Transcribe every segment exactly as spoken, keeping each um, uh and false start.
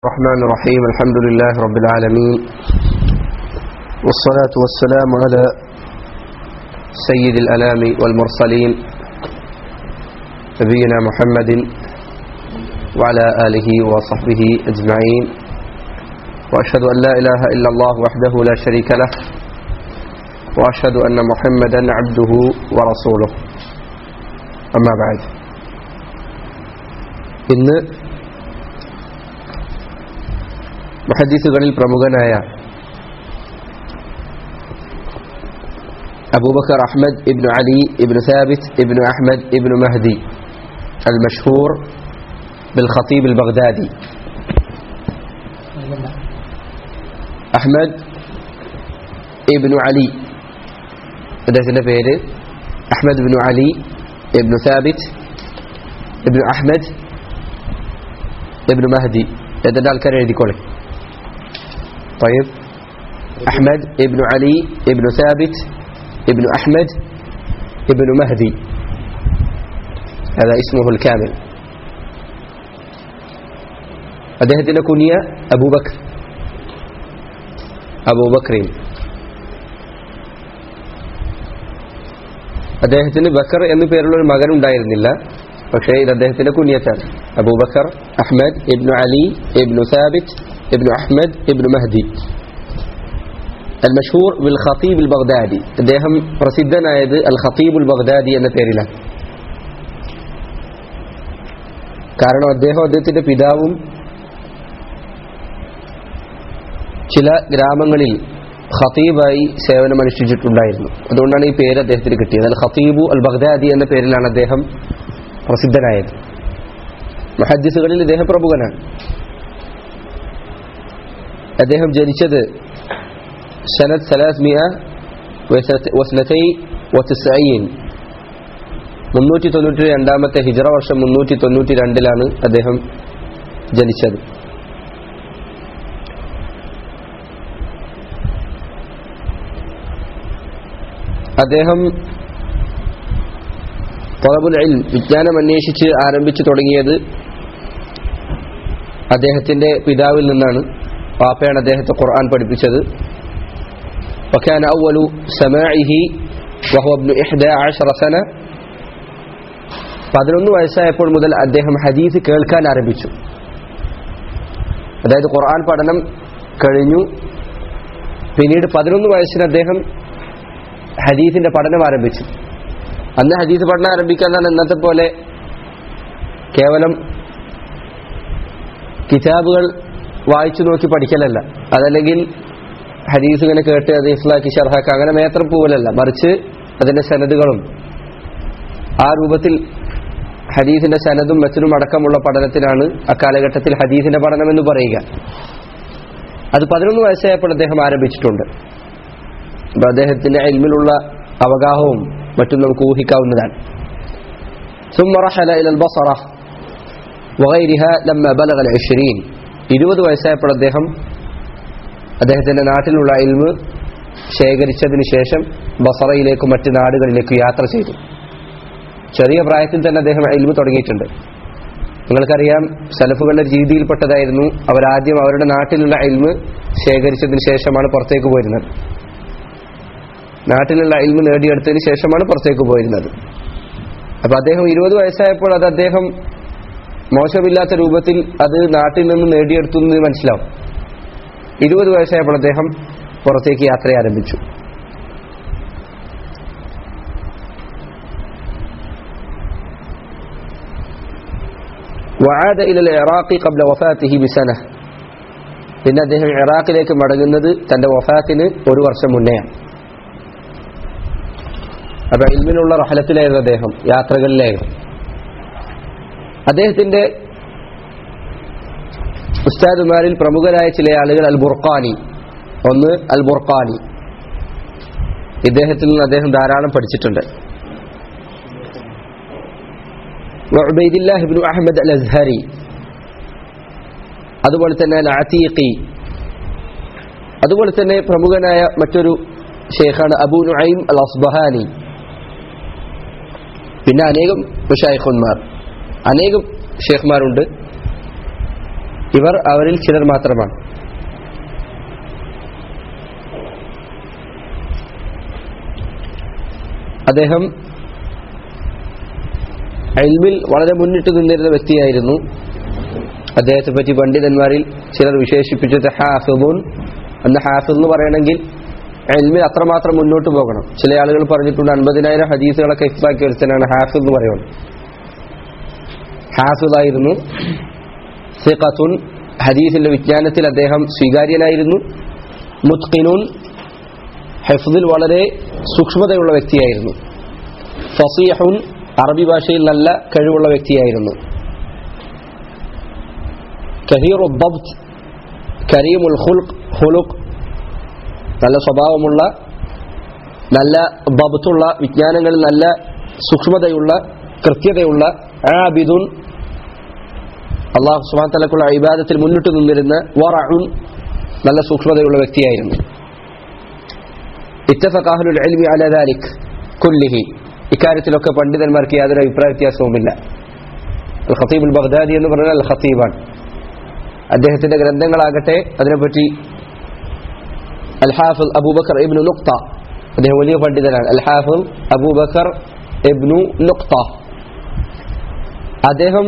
الرحمن الرحيم الحمد لله رب العالمين والصلاة والسلام على سيد الأنام والمرسلين نبينا محمد وعلى آله وصحبه أجمعين وأشهد أن لا إله إلا الله وحده لا شريك له وأشهد أن محمدا عبده ورسوله أما بعد إن മുഹദ്ദിസുകളിൽ പ്രമുഖനായ Abu Bakr Ahmad ibn Ali ibn Thabit ibn Ahmad ibn Mahdi al Mashhur bil Khatib al Baghdadi Ahmad ibn Ali അദ്ദേഹത്തിന്റെ പേര് Ahmad ibn Ali ibn Thabit ibn Ahmad ibn Mahdi ഇതിന്റെ ആൾക്കാർ എഴുതിക്കോളെ. طيب أحمد ابن علي ابن ثابت ابن أحمد ابن مهدي هذا اسمه الكامل. അദ്ദേഹത്തിന്റെ കുനിയ അബൂബക്കർ അബൂബക്കറിൻ അദ്ദേഹത്തിന് ബക്കർ എന്നു പേരുള്ള ഒരു മകൻ ഉണ്ടായിരുന്നില്ല, പക്ഷേ ഇത് അദ്ദേഹത്തിന്റെ കുനിയത്താണ്. Abu Bakr Ahmad ibn Ali ibn Thabit ibn Ahmad ibn Mahdi al Mashhur bil Khatib al Baghdadi. അദ്ദേഹം പ്രസിദ്ധനായത് അൽ ഖതീബ് അൽ ബഗ്ദാദി എന്ന പേരിലാണ്. കാരണം അദ്ദേഹം അദ്ദേഹത്തിന്റെ പിതാവും ചില ഗ്രാമങ്ങളിൽ ഖതീബായി സേവനമനുഷ്ഠിച്ചിട്ടുണ്ടായിരുന്നു. അതുകൊണ്ടാണ് ഈ പേര് അദ്ദേഹത്തിന് കിട്ടിയത്. അൽ ഖതീബു അൽ ബഗ്ദാദി എന്ന പേരിലാണ് അദ്ദേഹം പ്രസിദ്ധനായത്. മുഹദ്ദിസുകളിൽ ഇദ്ദേഹം പ്രമുഖനാണ്. അദ്ദേഹം ജനിച്ചത് സനത് സലാസ്മിയ വസ്നതൈ വതസ്ഈൻ മുന്നൂറ്റി തൊണ്ണൂറ്റി രണ്ടാമത്തെ ഹിജ്റ വർഷം മുന്നൂറ്റി തൊണ്ണൂറ്റി രണ്ടിലാണ് അദ്ദേഹം ജനിച്ചത്. അദ്ദേഹം തലബുൽ ഇൽം വിജ്ഞാനം അന്വേഷിച്ച് ആരംഭിച്ചു തുടങ്ങിയത് അദ്ദേഹത്തിന്റെ പിതാവിൽ നിന്നാണ്. പാപ്പയാണ് അദ്ദേഹത്തെ ഖുർആൻ പഠിപ്പിച്ചത്. വകാന അവ്വലു സമാഇഹി വഹുവ ഇബ്നു ഇഹ്ദാ അശറ സന പതിനൊന്ന് വയസ്സായപ്പോൾ മുതൽ അദ്ദേഹം ഹദീസ് കേൾക്കാൻ ആരംഭിച്ചു. അതായത് ഖുർആൻ പഠനം കഴിഞ്ഞു. പിന്നീട് പതിനൊന്ന് വയസ്സിന് അദ്ദേഹം ഹദീസിന്റെ പഠനം ആരംഭിച്ചു. അന്ന് ഹദീസ് പഠനം ആരംഭിക്കാൻ ഇന്നത്തെ പോലെ കേവലം കിതാബുകൾ വായിച്ചു നോക്കി പഠിക്കലല്ല, അതല്ലെങ്കിൽ ഹദീസ് ഇങ്ങനെ കേട്ട് അത് ഇസ്ലാക്കി ഷർഹാക്ക അങ്ങനെ മാത്രം പോകലല്ല, മറിച്ച് അതിന്റെ സനദുകളും ആ രൂപത്തിൽ ഹദീസിന്റെ സനദും മറ്റനും അടക്കമുള്ള പഠനത്തിനാണ് അക്കാലഘട്ടത്തിൽ ഹദീസിന്റെ പഠനം എന്ന് പറയുക. അത് പതിനൊന്ന് വയസ്സായപ്പോൾ അദ്ദേഹം ആരംഭിച്ചിട്ടുണ്ട്. അപ്പൊ അദ്ദേഹത്തിന്റെ ഇൽമിലുള്ള അവഗാഹവും മറ്റും നമുക്ക് ഊഹിക്കാവുന്നതാണ്. ثم رحل إلى البصرة وغيرها لما بلغ العشرين ഇരുപത് വയസ്സായപ്പോൾ അദ്ദേഹം അദ്ദേഹത്തിന്റെ നാട്ടിലുള്ള ഇൽമ് ശേഖരിച്ചതിന് ശേഷം ബസറയിലേക്കും മറ്റ് നാടുകളിലേക്കും യാത്ര ചെയ്തു. ചെറിയ പ്രായത്തിൽ തന്നെ അദ്ദേഹം ഇൽമ് തുടങ്ങിയിട്ടുണ്ട്. നിങ്ങൾക്കറിയാം, സലഫുകളുടെ രീതിയിൽപ്പെട്ടതായിരുന്നു അവരാദ്യം അവരുടെ നാട്ടിലുള്ള ഇൽമ് ശേഖരിച്ചതിന് ശേഷമാണ് പുറത്തേക്ക് പോയിരുന്നത്. നാട്ടിലുള്ള ഇൽമ് നേടിയെടുത്തതിന് ശേഷമാണ് പുറത്തേക്ക് പോയിരുന്നത്. അപ്പൊ അദ്ദേഹം ഇരുപത് വയസ്സായപ്പോൾ അത് അദ്ദേഹം മോശമില്ലാത്ത രൂപത്തിൽ അത് നാട്ടിൽ നിന്ന് നേടിയെടുത്തു എന്ന് മനസ്സിലാവും. ഇരുപത് വയസ്സായപ്പോൾ അദ്ദേഹം പുറത്തേക്ക് യാത്ര ആരംഭിച്ചു. وعاد إلى العراق قبل وفاته بسنة. പിന്നെ അദ്ദേഹം ഇറാഖിലേക്ക് മടങ്ങുന്നത് തന്റെ വഫാത്തിന് ഒരു വർഷം മുന്നെയാണ്. അപ്പൊ ഇൽമിനുള്ള റഹലത്തിലായിരുന്നു അദ്ദേഹം, യാത്രകളിലായിരുന്നു. അദ്ദേഹത്തിന്റെ ഉസ്താദുമാരിൽ പ്രമുഖരായ ചില ആളുകൾ അൽ ബുർഖാനി, ഒന്ന് അൽ ബുർഖാനി, ഇദ്ദേഹത്തിൽ നിന്ന് അദ്ദേഹം ധാരാളം പഠിച്ചിട്ടുണ്ട്. Ubaidullah ibn Ahmad al Azhari, അതുപോലെ തന്നെ അൽ അതീഖി, അതുപോലെ തന്നെ പ്രമുഖനായ മറ്റൊരു ഷെയ്ഖാണ് അബൂ നുഐം അൽ അസ്ബഹാനി. പിന്നെ അനേകം മുശായിഖുന്മാർ, അനേകം ഷെയ്ഖ്മാരുണ്ട്. ഇവർ അവരിൽ ചിലർ മാത്രമാണ്. അദ്ദേഹം ഇൽമിൽ വളരെ മുന്നിട്ട് നിന്നിരുന്ന വ്യക്തിയായിരുന്നു. അദ്ദേഹത്തെ പറ്റി പണ്ഡിതന്മാരിൽ ചിലർ വിശേഷിപ്പിച്ചത് ഹാഫിദുൻ. അന്ന് ഹാഫിദ് എന്ന് പറയണമെങ്കിൽ ഇൽമിൽ അത്രമാത്രം മുന്നോട്ട് പോകണം. ചില ആളുകൾ പറഞ്ഞിട്ടുണ്ട് അൻപതിനായിരം ഹദീസുകളൊക്കെ ഹിഫ്ളാക്കി ഒരുത്തനാണ് ഹാഫിദ് എന്ന് പറയുന്നത്. ഹാഫിദായിരുന്നു. സിഖത്തുൻ, ഹദീസിന്റെ വിജ്ഞാനത്തിൽ അദ്ദേഹം സ്വീകാര്യനായിരുന്നു. മുത്ഖിനുൻ, ഹിഫ്ദിൽ വളരെ സൂക്ഷ്മതയുള്ള വ്യക്തിയായിരുന്നു. ഫസീഹുൻ, അറബി ഭാഷയിൽ നല്ല കഴിവുള്ള വ്യക്തിയായിരുന്നു. കഹീറു ദബ്ത്, കരീമുൽ ഖുൽഖ്, ഖുലുഖ്, നല്ല സ്വഭാവമുള്ള, നല്ല ദബ്തുള്ള, വിജ്ഞാനങ്ങളിൽ നല്ല സൂക്ഷ്മതയുള്ള, കൃത്യതയുള്ള, ആബിദുൻ, അല്ലാഹു സുബ്ഹാനഹു വ തആലക്കുള്ള ഇബാദത്തിൽ മുന്നിട്ട് നിന്നിരുന്ന, വറഉൻ, നല്ല സൂക്ഷ്മതയുള്ള വ്യക്തിയായിരുന്നു. ഇത്തഫഖ അഹ്ലുൽ ഇൽമി അലാ ദാലിക് കുല്ലിഹി, ഇക്കാര്യത്തിലൊക്കെ പണ്ഡിതന്മാർക്ക് യാതൊരു അഭിപ്രായ വ്യത്യാസവുമില്ല. അൽ ഖതീബുൽ ബഗ്ദാദി എന്ന് പറഞ്ഞാൽ അൽ ഖതീബാണ്. അദ്ദേഹത്തിന്റെ ഗ്രന്ഥങ്ങളാകട്ടെ അതിനെപ്പറ്റി അൽ ഹാഫിദ് അബൂബക്കർ ഇബ്നു നുഖ്ത, അദ്ദേഹം വലിയ പണ്ഡിതനാണ്. അൽ ഹാഫിദ് അബൂബക്കർ ഇബ്നു നുഖ്ത, അദ്ദേഹം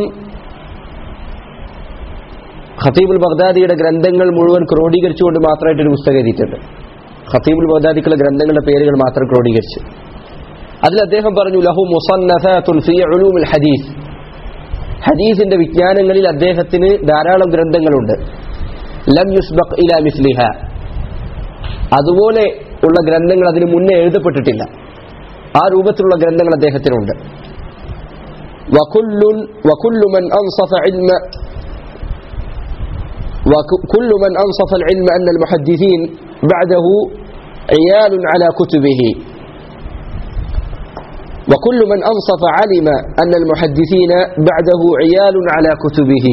ഖതീബുൽ ബഗ്ദാദിയുടെ ഗ്രന്ഥങ്ങൾ മുഴുവൻ ക്രോഡീകരിച്ചുകൊണ്ട് മാത്രമായിട്ടൊരു പുസ്തകം എഴുതിയിട്ടുണ്ട്. ഖതീബുൽ ബഗ്ദാദിക്കുള്ള ഗ്രന്ഥങ്ങളുടെ പേരുകൾ മാത്രം ക്രോഡീകരിച്ചു. അതിൽ അദ്ദേഹം പറഞ്ഞു, ലഹു മുസന്നഫാത്തുൻ ഫീ ഉലൂമിൽ ഹദീസ്, ഹദീസിന്റെ വിജ്ഞാനങ്ങളിൽ അദ്ദേഹത്തിന് ധാരാളം ഗ്രന്ഥങ്ങളുണ്ട്. ലം യുസ്ബഖ് ഇലാ മിസ്ലിഹ, അതുപോലെ ഉള്ള ഗ്രന്ഥങ്ങൾ അതിന് മുന്നേ എഴുതപ്പെട്ടിട്ടില്ല. ആ രൂപത്തിലുള്ള ഗ്രന്ഥങ്ങൾ അദ്ദേഹത്തിനുണ്ട്. വകുല്ലുൻ വകുല്ലു മൻ അൻസഫ ഇൽമ വകുല്ലു മൻ അൻസഫ العلم أن المحدثين بعده عيال على كتبه وكل من أنصف علم أن المحدثين بعده عيال على كتبه.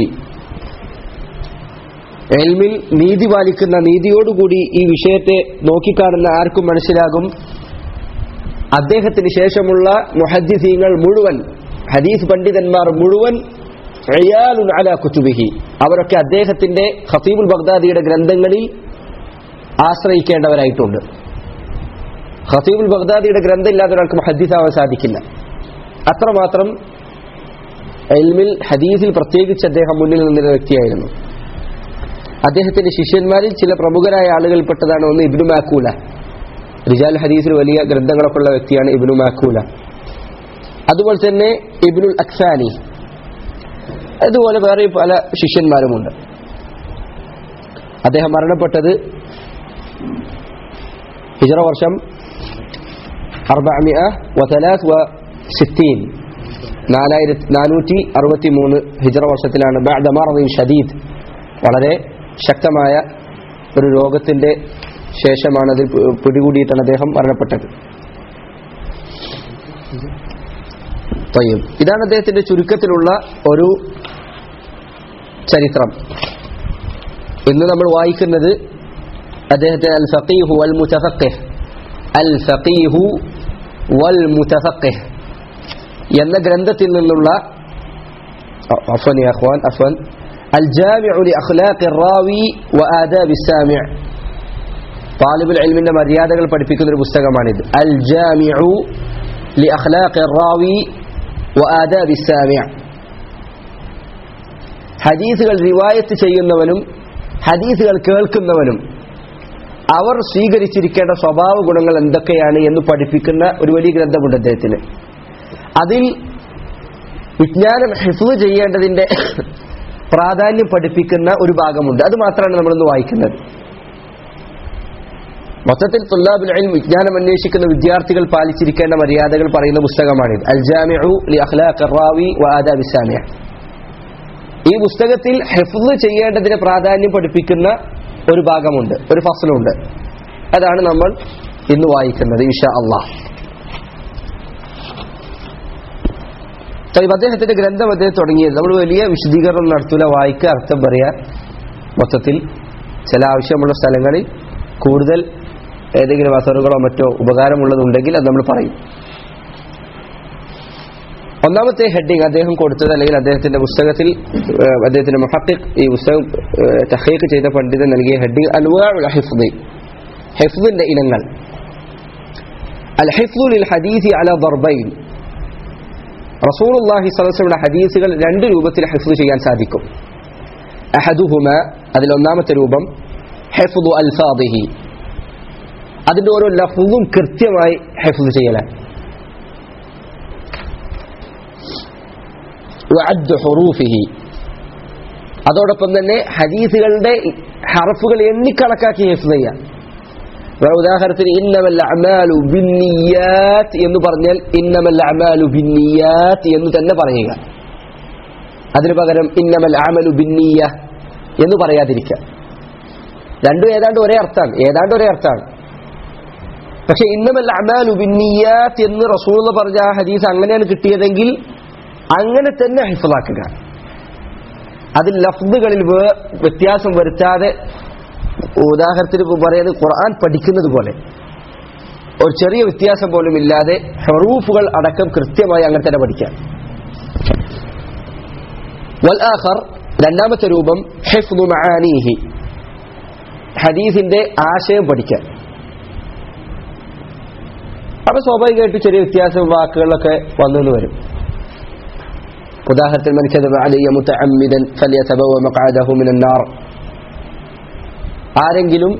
ഇൽമിൽ നീതി പാലിക്കുന്ന, നീതിയോടുകൂടി ഈ വിഷയത്തെ നോക്കിക്കാണുന്ന ആർക്കും മനസ്സിലാകും, അദ്ദേഹത്തിന് ശേഷമുള്ള മുഹദ്ദിസീങ്ങൾ മുഴുവൻ, ഹദീസ് പണ്ഡിതന്മാർ മുഴുവൻ ഇയാലുൻ അലാ കുതുബിഹി, അവരൊക്കെ അദ്ദേഹത്തിന്റെ ഖതീബുൽ ബഗ്ദാദിയുടെ ഗ്രന്ഥങ്ങളിൽ ആശ്രയിക്കേണ്ടവരായിട്ടുണ്ട്. ഖതീബുൽ ബഗ്ദാദിയുടെ ഗ്രന്ഥം ഇല്ലാതെ ഒരാൾക്ക് മുഹദ്ദിസാവാൻ സാധിക്കില്ല. അത്രമാത്രം ഇൽമിൽ ഹദീസിൽ പ്രത്യേകിച്ച് അദ്ദേഹം മുന്നിൽ നിന്നിരുന്ന വ്യക്തിയായിരുന്നു. അദ്ദേഹത്തിന്റെ ശിഷ്യന്മാരിൽ ചില പ്രമുഖരായ ആളുകൾപ്പെട്ടതാണ് ഒന്ന് ഇബ്നു മാക്കൂല. റിജാൽ ഹദീസിൽ വലിയ ഗ്രന്ഥങ്ങളൊക്കെ ഉള്ള വ്യക്തിയാണ് ഇബ്നു മാക്കൂല. അതുപോലെ തന്നെ ഇബ്നുൽ അക്സാനി, അതുപോലെ വേറെ പല ശിഷ്യന്മാരുമുണ്ട്. അദ്ദേഹം മരണപ്പെട്ടത് ഹിജ്റ വർഷം നാനൂറ്റി അറുപത്തി മൂന്ന് ഹിജ്റ വർഷത്തിലാണ്. ബഅദ മർദിൻ ഷദീദ്, വളരെ ശക്തമായ ഒരു രോഗത്തിന്റെ ശേഷമാണ് അതിൽ പിടികൂടിയിട്ടാണ് അദ്ദേഹം മരണപ്പെട്ടത്. ഇതാണ് അദ്ദേഹത്തിന്റെ ചുരുക്കത്തിലുള്ള ഒരു ചരിത്രം. ഇന്ന് നമ്മൾ വായിക്കുന്നത് അദ്ദേഹത്തെ അൽ ഫഖീഹു വൽ മുതഫഖിഹ്, അൽ ഫഖീഹു വൽ മുതഫഖിഹ് എന്ന ഗ്രന്ഥത്തിൽ നിന്നുള്ള അഫ്വൻ യാ അഖ്വാൻ അഫ്വൻ അൽ ജാമിഉ ലി അഖ്ലാഖി റാവി വ ആദാബി സാമിഅ്, താലിബുൽ ഇൽമിന്റെ മര്യാദകൾ പഠിപ്പിക്കുന്ന ഒരു പുസ്തകമാണിത്. അൽ ജാമിഉ ലി അഖ്ലാഖി റാവി വ ആദാബി സാമിഅ്, ഹദീസുകൾ റിവായത്ത് ചെയ്യുന്നവനും ഹദീസുകൾ കേൾക്കുന്നവനും അവർ സ്വീകരിച്ചിരിക്കേണ്ട സ്വഭാവ ഗുണങ്ങൾ എന്തൊക്കെയാണ് എന്ന് പഠിപ്പിക്കുന്ന ഒരു വലിയ ഗ്രന്ഥമുണ്ട് അദ്ദേഹത്തിന്. അതിൽ വിജ്ഞാനം ഹിഫ്ള് ചെയ്യേണ്ടതിന്റെ പ്രാധാന്യം പഠിപ്പിക്കുന്ന ഒരു ഭാഗമുണ്ട്. അത് മാത്രമാണ് നമ്മളിന്ന് വായിക്കുന്നത്. മൊത്തത്തിൽ തുല്ലാബുൽ ഇൽം, വിജ്ഞാനം അന്വേഷിക്കുന്ന വിദ്യാർത്ഥികൾ പാലിച്ചിരിക്കേണ്ട മര്യാദകൾ പറയുന്ന പുസ്തകമാണിത്. അൽ ജാമിഉ ലി അഖ്ലാഖി റാവി വ ആദാബി സാമിഅ്. ഈ പുസ്തകത്തിൽ ഹിഫ്ള് ചെയ്യേണ്ടതിന്റെ പ്രാധാന്യം പഠിപ്പിക്കുന്ന ഒരു ഭാഗമുണ്ട്, ഒരു ഫസ്ലുണ്ട്. അതാണ് നമ്മൾ ഇന്ന് വായിക്കുന്നത് ഇൻഷാ അല്ലാഹ്. അദ്ദേഹത്തിന്റെ ഗ്രന്ഥം അദ്ദേഹം തുടങ്ങിയത്, നമ്മൾ വലിയ വിശദീകരണം നടത്തൂല, വായിക്കുക, അർത്ഥം പറയാ. മൊത്തത്തിൽ ചില ആവശ്യമുള്ള സ്ഥലങ്ങളിൽ കൂടുതൽ ഏതെങ്കിലും അസറുകളോ മറ്റോ ഉപകാരമുള്ളതുണ്ടെങ്കിൽ അത് നമ്മൾ പറയും. ഒന്നാമത്തെ ഹെഡിങ് അദ്ദേഹം കൊടുത്തത്, അല്ലെങ്കിൽ അദ്ദേഹത്തിന്റെ പുസ്തകത്തിൽ അദ്ദേഹത്തിന്റെ മുഹഖിഖ് ഈ പുസ്തകം തഹ്ഖീഖ് ചെയ്ത പണ്ഡിതൻ നൽകിയ ഹെഡിങ് അൻവാഉൽ ഹിഫ്ദ്, ഹിഫ്ദിന്റെ ഇനങ്ങൾ. അൽ ഹിഫ്ദു ലിൽ ഹദീസി അലാ ദർബൈൻ. റസൂലുള്ളാഹി സ്വല്ലല്ലാഹു അലൈഹി വസല്ലം ഹദീസുകൾ രണ്ട് രൂപത്തിൽ ഹിഫ്ദ് ചെയ്യാൻ സാധിക്കും. അഹദുഹുമ, അതിൽ ഒന്നാമത്തെ രൂപം ഹിഫ്ദു അൽഫാദിഹി, അതിന്റെ ഓരോ ലഫ്ളും കൃത്യമായി ഹിഫ്ദ് ചെയ്യലാണ്. വഅദ് ഹുറൂഫിഹി, അതോടൊപ്പം തന്നെ ഹദീസുകളുടെ ഹർഫുകൾ എണ്ണിക്കണക്കാക്കി ഹിഫ്ദ് ചെയ്യാം. ഉദാഹരണത്തിന് ഇന്നമൽ അഅ്മാലു ബിന്നിയാത്ത് എന്ന് പറഞ്ഞാൽ ഇന്നമൽ അഅ്മാലു ബിന്നിയാത്ത് എന്ന് തന്നെ പറയുക. അതിനു പകരം ഇന്നമൽ അഅ്മലു ബിന്നിയ എന്ന് പറയാതിരിക്കുക. രണ്ടും ഏതാണ്ട് ഒരേ അർത്ഥമാണ്, ഏതാണ്ട് ഒരേ അർത്ഥമാണ്. പക്ഷെ ഇന്നമൽ അഅ്മാലു ബിന്നിയാത്ത് എന്ന് റസൂൽ പറഞ്ഞ ആ ഹദീസ് അങ്ങനെയാണ് കിട്ടിയതെങ്കിൽ അങ്ങനെ തന്നെ ഹിഫ്ളാക്കുക. അതിൽ ലഫ്ദുകളിൽ വ്യത്യാസം വരുത്താതെ, ഉദാഹരണത്തിന് പറയുന്നത് ഖുർആൻ പഠിക്കുന്നത് പോലെ ഒരു ചെറിയ വ്യത്യാസം പോലും ഇല്ലാതെ ഹറൂഫുകൾ അടക്കം കൃത്യമായി അങ്ങനെ തന്നെ പഠിക്കാം. വൽ ആഖർ, രണ്ടാമത്തെ രൂപം ഹിഫ്ദു മആനീഹി, ഹദീസിന്റെ ആശയം പഠിക്കാൻ. അപ്പൊ സ്വാഭാവികമായിട്ട് ചെറിയ വ്യത്യാസം വാക്കുകളിലൊക്കെ വന്നു വരും. ഉദാഹരണത്തിന് മൻ കദബ അലയ്യ മുതഅമ്മിദൻ ഫലിയതബവ മഖഅദഹു മിനൻ നാർ, ആരെങ്കിലും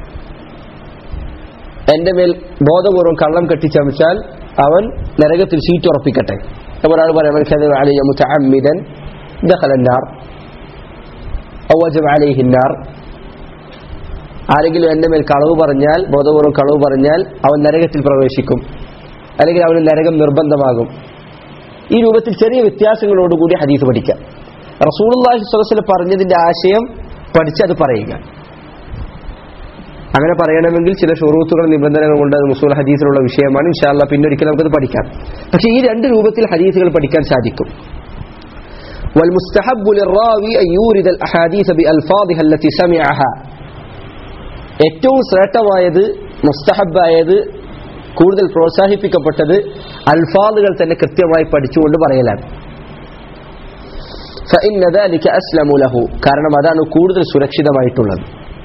എന്റെ മേൽ ബോധപൂർവം കള്ളം കെട്ടിച്ചമച്ചാൽ അവൻ നരകത്തിൽ സീറ്റ് ഉറപ്പിക്കട്ടെ. അപ്പോൾ ഒരാൾ പറയാം മൻ കദബ അലയ്യ മുതഅമ്മിദൻ ദഖല അന്നാർ ഔ വജബ അലൈഹി അന്നാർ, ആരെങ്കിലും എന്റെ മേൽ കളവ് പറഞ്ഞാൽ, ബോധപൂർവം കളവ് പറഞ്ഞാൽ അവൻ നരകത്തിൽ പ്രവേശിക്കും, അല്ലെങ്കിൽ അവന് നരകം നിർബന്ധമാകും. ഈ രൂപത്തിൽ ചെറിയ വ്യത്യാസങ്ങളോടുകൂടി ഹദീസ് പഠിക്കാം. റസൂലുള്ളാഹി സ്വല്ലല്ലാഹു അലൈഹി വസല്ലം പറഞ്ഞതിന്റെ ആശയം പഠിച്ച് അത് പറയുക. അങ്ങനെ പറയണമെങ്കിൽ ചില ഷുറൂത്തുകൾ, നിബന്ധനകൾ കൊണ്ട് അത് മുസ്ലിം ഹദീസിലുള്ള വിഷയമാണ്. ഇൻഷാ അല്ലാഹ് പിന്നൊരിക്കൽ നമുക്കത് പഠിക്കാം. പക്ഷേ ഈ രണ്ട് രൂപത്തിൽ ഹദീസുകൾ പഠിക്കാൻ സാധിക്കും. والمستحب للراوي أن يورد الأحاديث بألفاظها التي سمعها, ഏറ്റവും ശ്രേഷ്ഠമായത്, മുസ്തഹബായത്, കൂടുതൽ പ്രോത്സാഹിപ്പിക്കപ്പെട്ടത് അൽഫാദുകൾ തന്നെ കൃത്യമായി പഠിച്ചുകൊണ്ട് പറയലാണ്. فإن ذلك أسلم له, കാരണം അതാണ് കൂടുതൽ സുരക്ഷിതമായിട്ടുള്ളത്.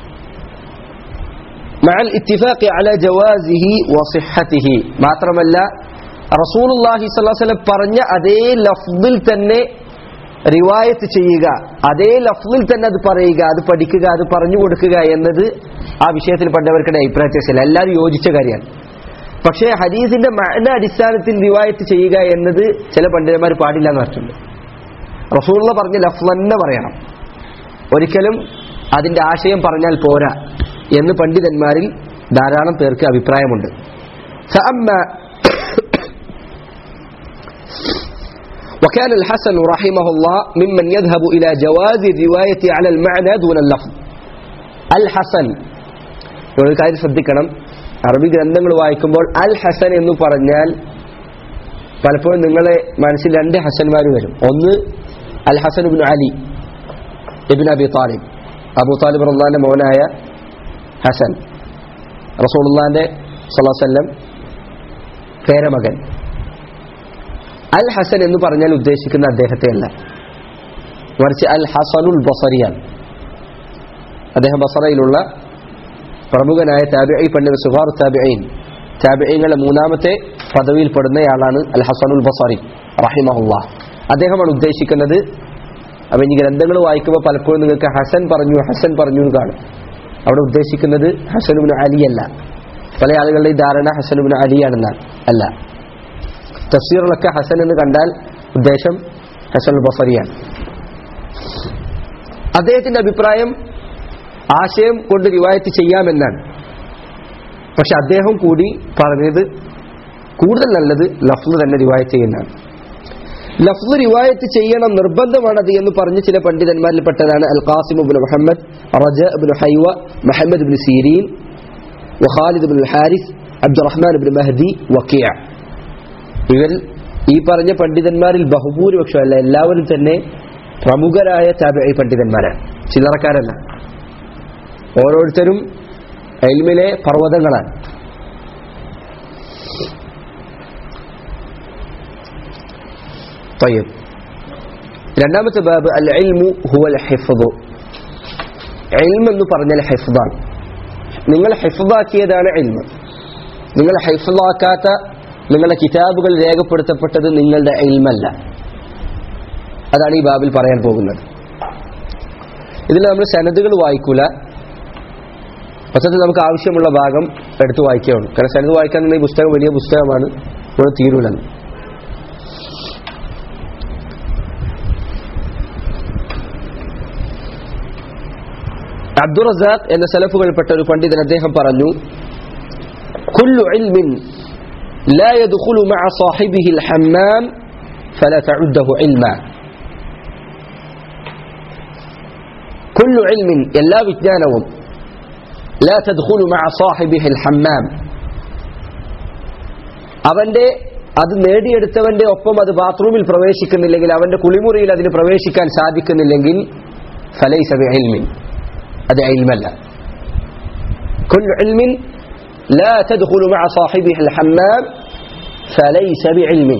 مع الاتفاق على جوازه وصحته, മാത്രമല്ല റസൂലുള്ളാഹി സ്വല്ലല്ലാഹു അലൈഹി വസല്ലം പറഞ്ഞ അതേ ലഫ്ദിൽ തന്നെ റിവായത്ത് ചെയ്യുക, അതേ ലഫ്ദിൽ തന്നെ അത് പറയുക, അത് പഠിക്കുക, അത് പറഞ്ഞു കൊടുക്കുക എന്നത് ആ വിഷയത്തിൽ പണ്ടവർക്കിടെ അഭിപ്രായത്തില്ല, എല്ലാവരും യോജിച്ച കാര്യമാണ്. പക്ഷേ ഹദീസിന്റെ മഅന അടിസ്ഥാനത്തിൽ റിവായത്ത് ചെയ്യുക എന്നത് ചില പണ്ഡിതന്മാർ പാടില്ല എന്ന് പറഞ്ഞിട്ടുണ്ട്. റസൂലുള്ള പറഞ്ഞ ലഫ്ള് തന്നെ പറയണം, ഒരിക്കലും അതിന്റെ ആശയം പറഞ്ഞാൽ പോരാ എന്ന് പണ്ഡിതന്മാരിൽ ധാരാളം പേർക്ക് അഭിപ്രായമുണ്ട്. وكان الحسن رحمه الله ممن يذهب إلى جواز الرواية على المعنى دون اللفظ. الحسن, ഒരു കാര്യം ശ്രദ്ധിക്കണം, അറബി ഗ്രന്ഥങ്ങൾ വായിക്കുമ്പോൾ അൽ ഹസൻ എന്ന് പറഞ്ഞാൽ പലപ്പോഴും നിങ്ങളെ മനസ്സിൽ രണ്ട് ഹസന്മാർ വരും. ഒന്ന് al Hasan ibn Ali ibn Abi Talib, Abu Talib റളിയല്ലാഹുവിന്റെ മോനായ ഹസൻ, റസൂലുള്ളാഹിന്റെ സ്വല്ലല്ലാഹു അലൈഹി വസല്ലം പേരമകൻ. അൽ ഹസൻ എന്ന് പറഞ്ഞാൽ ഉദ്ദേശിക്കുന്ന അദ്ദേഹത്തെ അല്ല, മറിച്ച് അൽ ഹസനുൽ ബസരിയാണ്. അദ്ദേഹം ബസറയിലുള്ള പ്രമുഖനായ താബിഈ പണ്ഡിത, സുഗാർ താബിഈൻ, താബിഈങ്ങളുടെ മൂന്നാമത്തെ പദവിയിൽപ്പെടുന്നയാളാണ് അൽ ഹസനുൽ ബസരി റഹിമഹുല്ലാഹ്. അദ്ദേഹമാണ് ഉദ്ദേശിക്കുന്നത്. അപ്പം ഇനി ഗ്രന്ഥങ്ങൾ വായിക്കുമ്പോൾ പലപ്പോഴും നിങ്ങൾക്ക് ഹസൻ പറഞ്ഞു ഹസൻ പറഞ്ഞു എന്ന് കാണും. അവിടെ ഉദ്ദേശിക്കുന്നത് ഹസൻ ഇബ്നു അലി അല്ല. പല ആളുകളുടെ ഈ ധാരണ ഹസൻ ഇബ്നു അലിയാണെന്നാണ്. അല്ല, തഫ്സീറിലൊക്കെ ഹസൻ എന്ന് കണ്ടാൽ ഉദ്ദേശം ഹസനുൽ ബസരിയാണ്. അദ്ദേഹത്തിന്റെ അഭിപ്രായം ആശയം കൊണ്ട് റിവായത്ത് ചെയ്യാമെന്നാണ്. പക്ഷെ അദ്ദേഹം കൂടി പറഞ്ഞത് കൂടുതൽ നല്ലത് ലഫ്ള് തന്നെ റിവായത്ത് ചെയ്യുന്നതാണ്. ലഫ്ള് റിവായത്ത് ചെയ്യണം, നിർബന്ധമാണത് എന്ന് പറഞ്ഞ് ചില പണ്ഡിതന്മാരിൽപ്പെട്ടതാണ് al Qasim ibn Muhammad, Raja ibn Haywa, Muhammad ibn Sirin, വഖാലിദ് ibn Harith, Abdurrahman ibn Mahdi, Waki. ഇവർ ഈ പറഞ്ഞ പണ്ഡിതന്മാരിൽ ബഹുഭൂരിപക്ഷം അല്ല, എല്ലാവരും തന്നെ പ്രമുഖരായ താബിഈ പണ്ഡിതന്മാരാണ്, ചില്ലറക്കാരല്ല. ഓരോരുത്തരും ഇൽമിലെ പർവ്വതങ്ങളാണ്. طيب രണ്ടാമത്തെ ബാബ് അൽ ഇൽമു ഹുവൽ ഹിഫ്ദ്. ഇൽമ് എന്ന് പറഞ്ഞാൽ ഹിഫ്ദാണ്. നിങ്ങൾ ഹിഫ്ദാക്കിയതാണ് ഇൽമ്. നിങ്ങൾ ഹിഫ്ദാക്കാത്ത നിങ്ങളുടെ കിതാബുകൾ രേഖപ്പെടുത്തപ്പെട്ടത് നിങ്ങളുടെ ഇൽമല്ല. അതാണ് ഈ ബാബിൽ പറയാൻ പോകുന്നത്. ഇതിൽ നമ്മൾ സനദുകൾ വായിക്കൂല, പക്ഷേ നമുക്ക് ആവശ്യമുള്ള ഭാഗം എടുത്തു വായിക്കുകയുള്ളൂ. കാരണം സനദ് വായിക്കാൻ ഈ പുസ്തകം വലിയ പുസ്തകമാണ്, ഇവിടെ തീരൂലെന്ന്. അബ്ദുർ റസാഖ് എന്ന സലഫുകൾപ്പെട്ട ഒരു പണ്ഡിതൻ അദ്ദേഹം പറഞ്ഞു, കുല്ലു ഇൽമിൻ ലാ യദ്ഖുലു മഅ സാഹിബിഹി അൽ ഹമ്മാം ഫലാ തഉദ്ദഹു ഇൽമാ. കുല്ലു ഇൽമിൻ എല്ലാ വിജ്ഞാനവും ലാ തദ്ഖുലു മഅ സാഹിബിഹി അൽ ഹമ്മാം അവന്റെ അത് നേടിയെടുത്തവന്റെ ഒപ്പം അത് ബാത്റൂമിൽ പ്രവേശിക്കുന്നില്ലെങ്കിൽ, അവന്റെ കുളിമുറിയിൽ അതിന് പ്രവേശിക്കാൻ സാധിക്കുന്നില്ലെങ്കിൽ ഫലൈസ ബിഇൽമിൻ, അത് ഇൽമല്ല. കുല്ലു ഇൽമിൻ ലാ തദ്ഖുലു മഅ സാഹിബിഹി അൽ ഹമ്മാം ഫലൈസ ബിഇൽമിൻ.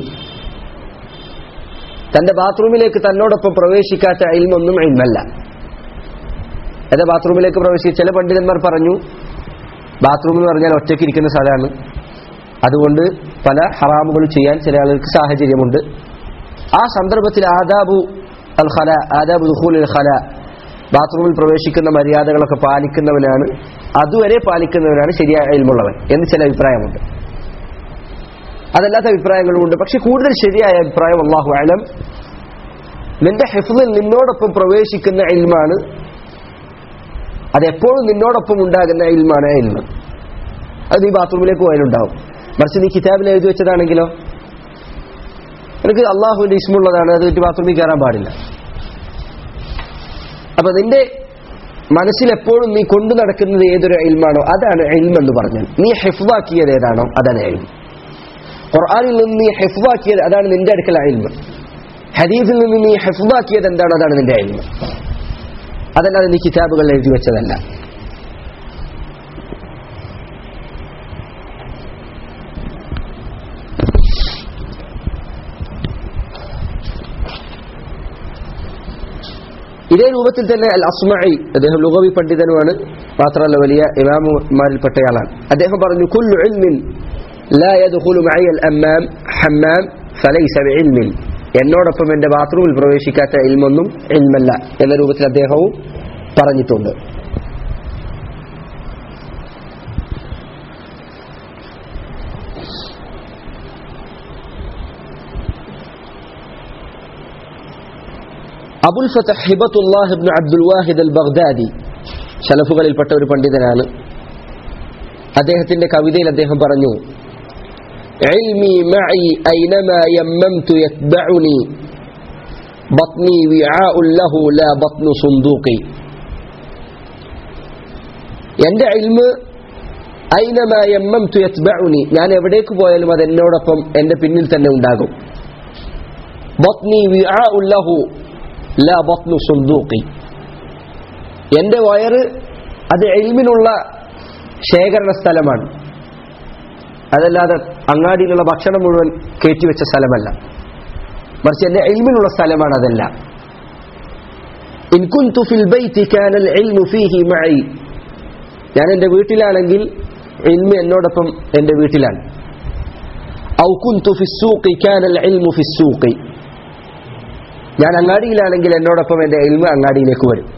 തന്റെ ബാത്റൂമിലേക്ക് തന്നോടൊപ്പം പ്രവേശിക്കാത്ത ഇൽമൊന്നും ഇൽമല്ല. അതെ, ബാത്റൂമിലേക്ക് പ്രവേശിച്ച ചില പണ്ഡിതന്മാർ പറഞ്ഞു, ബാത്റൂം എന്ന് പറഞ്ഞാൽ ഒറ്റയ്ക്ക് ഇരിക്കുന്ന സ്ഥലമാണ്, അതുകൊണ്ട് പല ഹറാമുകളും ചെയ്യാൻ ചില ആളുകൾക്ക് സാഹചര്യമുണ്ട്. ആ സന്ദർഭത്തിൽ ആദാബു അൽ ഖല, ആദാബു ദുഖൂലുൽ ഖല, ബാത്റൂമിൽ പ്രവേശിക്കുന്ന മര്യാദകളൊക്കെ പാലിക്കുന്നവനാണ്, അതുവരെ പാലിക്കുന്നവനാണ് ശരിയായ ഇൽമുള്ളവൻ എന്ന് ചില അഭിപ്രായമുണ്ട്. അതല്ലാത്ത അഭിപ്രായങ്ങളുമുണ്ട്. പക്ഷെ കൂടുതൽ ശരിയായ അഭിപ്രായം അല്ലാഹു അഅലം, നിന്റെ ഹിഫ്ളിൽ നിന്നോടൊപ്പം പ്രവേശിക്കുന്ന ഇൽമാണ്, അതെപ്പോഴും നിന്നോടൊപ്പം ഉണ്ടാകുന്ന ഇൽമാണ് ഇൽമ്. അത് നീ ബാത്റൂമിലേക്ക് പോയാലുണ്ടാവും. മറിച്ച് നീ കിതാബിൽ എഴുതി വെച്ചതാണെങ്കിലോ, എനിക്ക് അള്ളാഹുവിന്റെ ഇസ്മുള്ളതാണ്, അത് വെച്ച് ബാത്റൂമിൽ കയറാൻ പാടില്ല. അപ്പൊ നിന്റെ മനസ്സിൽ എപ്പോഴും നീ കൊണ്ടു നടക്കുന്നത് ഏതൊരു ഇൽമാണോ അതാണ് ഇൽമ് എന്ന് പറഞ്ഞാൽ. നീ ഹിഫ്വാക്കിയത് ഏതാണോ അതാണ് ഇൽമ്. ഖുർആനിൽ നിന്ന് നീ ഹിഫ്വാക്കിയത് അതാണ് നിന്റെ അടുക്കൽ ഇൽമ്. ഹദീസിൽ നിന്ന് നീ ഹിഫ്വാക്കിയത് എന്താണോ അതാണ് നിന്റെ ഇൽമ്. അതല്ലാതെ നീ കിതാബുകൾ എഴുതി വെച്ചതല്ല. ഇതേ രൂപത്തിൽ തന്നെ അൽ അസ്മഈ, അദ്ദേഹം ലുഗവി പണ്ഡിതനുമാണ്, മാത്രമല്ല വലിയ ഇമാമുമാരിൽപ്പെട്ടയാളാണ്. അദ്ദേഹം പറഞ്ഞു, കുല്ലു ഇൽമിൻ ലാ യദ്ഖുലു മഅയ അൽ അമ്മാം ഹമ്മാം ഫലൈസ ബിഇൽമിൻ. എന്നോടൊപ്പം എന്റെ ബാത്റൂമിൽ പ്രവേശിക്കാത്ത ഇൽമൊന്നും ഇൽമല്ല എന്ന രൂപത്തിൽ അദ്ദേഹവും പറഞ്ഞിട്ടുണ്ട്. അബുൽ ഫതഹ് ഹിബത്തുല്ലാഹ് ഇബ്നു അബ്ദുൽ വാഹിദ് അൽ ബഗ്ദാദി സലഫുകളിൽപ്പെട്ട ഒരു പണ്ഡിതനാണ്. അദ്ദേഹത്തിന്റെ കവിതയിൽ അദ്ദേഹം പറഞ്ഞു, ഇൽമി മഅി ഐനമാ യമ്മംതു യത്ബഉനി ബത്നി വിആഉൻ ലഹു ലാ ബത്നു സുന്ദൂഖി. എന്റെ ഇൽമ് ഐനമാ യമ്മംതു യത്ബഉനി, ഞാൻ എവിടേക്ക് പോയാലും അത് എന്നോടൊപ്പം എന്റെ പിന്നിൽ തന്നെ ഉണ്ടാകും. ബത്നി വിആഉൻ ലഹു ലാ ബത്നു സുന്ദൂഖി, എന്റെ വയറ് അത് ഇൽമിനുള്ള ശേഖരണ സ്ഥലമാണ്, അതല്ലാതെ അങ്ങാടിയിലുള്ള ഭക്ഷണം മുഴുവൻ കയറ്റിവെച്ച സ്ഥലമല്ല, മറിച്ച് എന്റെ ഇൽമിനുള്ള സ്ഥലമാണ്. അതല്ല, ഇൻ കുൻതു ഫിൽ ബൈതി കാനൽ ഇൽമു ഫീഹി മഅി, ഞാൻ എന്റെ വീട്ടിലാണെങ്കിൽ ഇൽമ് എന്നോടൊപ്പം എന്റെ വീട്ടിലാണ്. ഔ കുൻതു ഫിസ്സൂഖി കാനൽ ഇൽമു ഫിസ്സൂഖി, ഞാൻ അങ്ങാടിയിലാണെങ്കിൽ എന്നോടൊപ്പം എന്റെ ഇൽമ് അങ്ങാടിയിലേക്ക് വരും.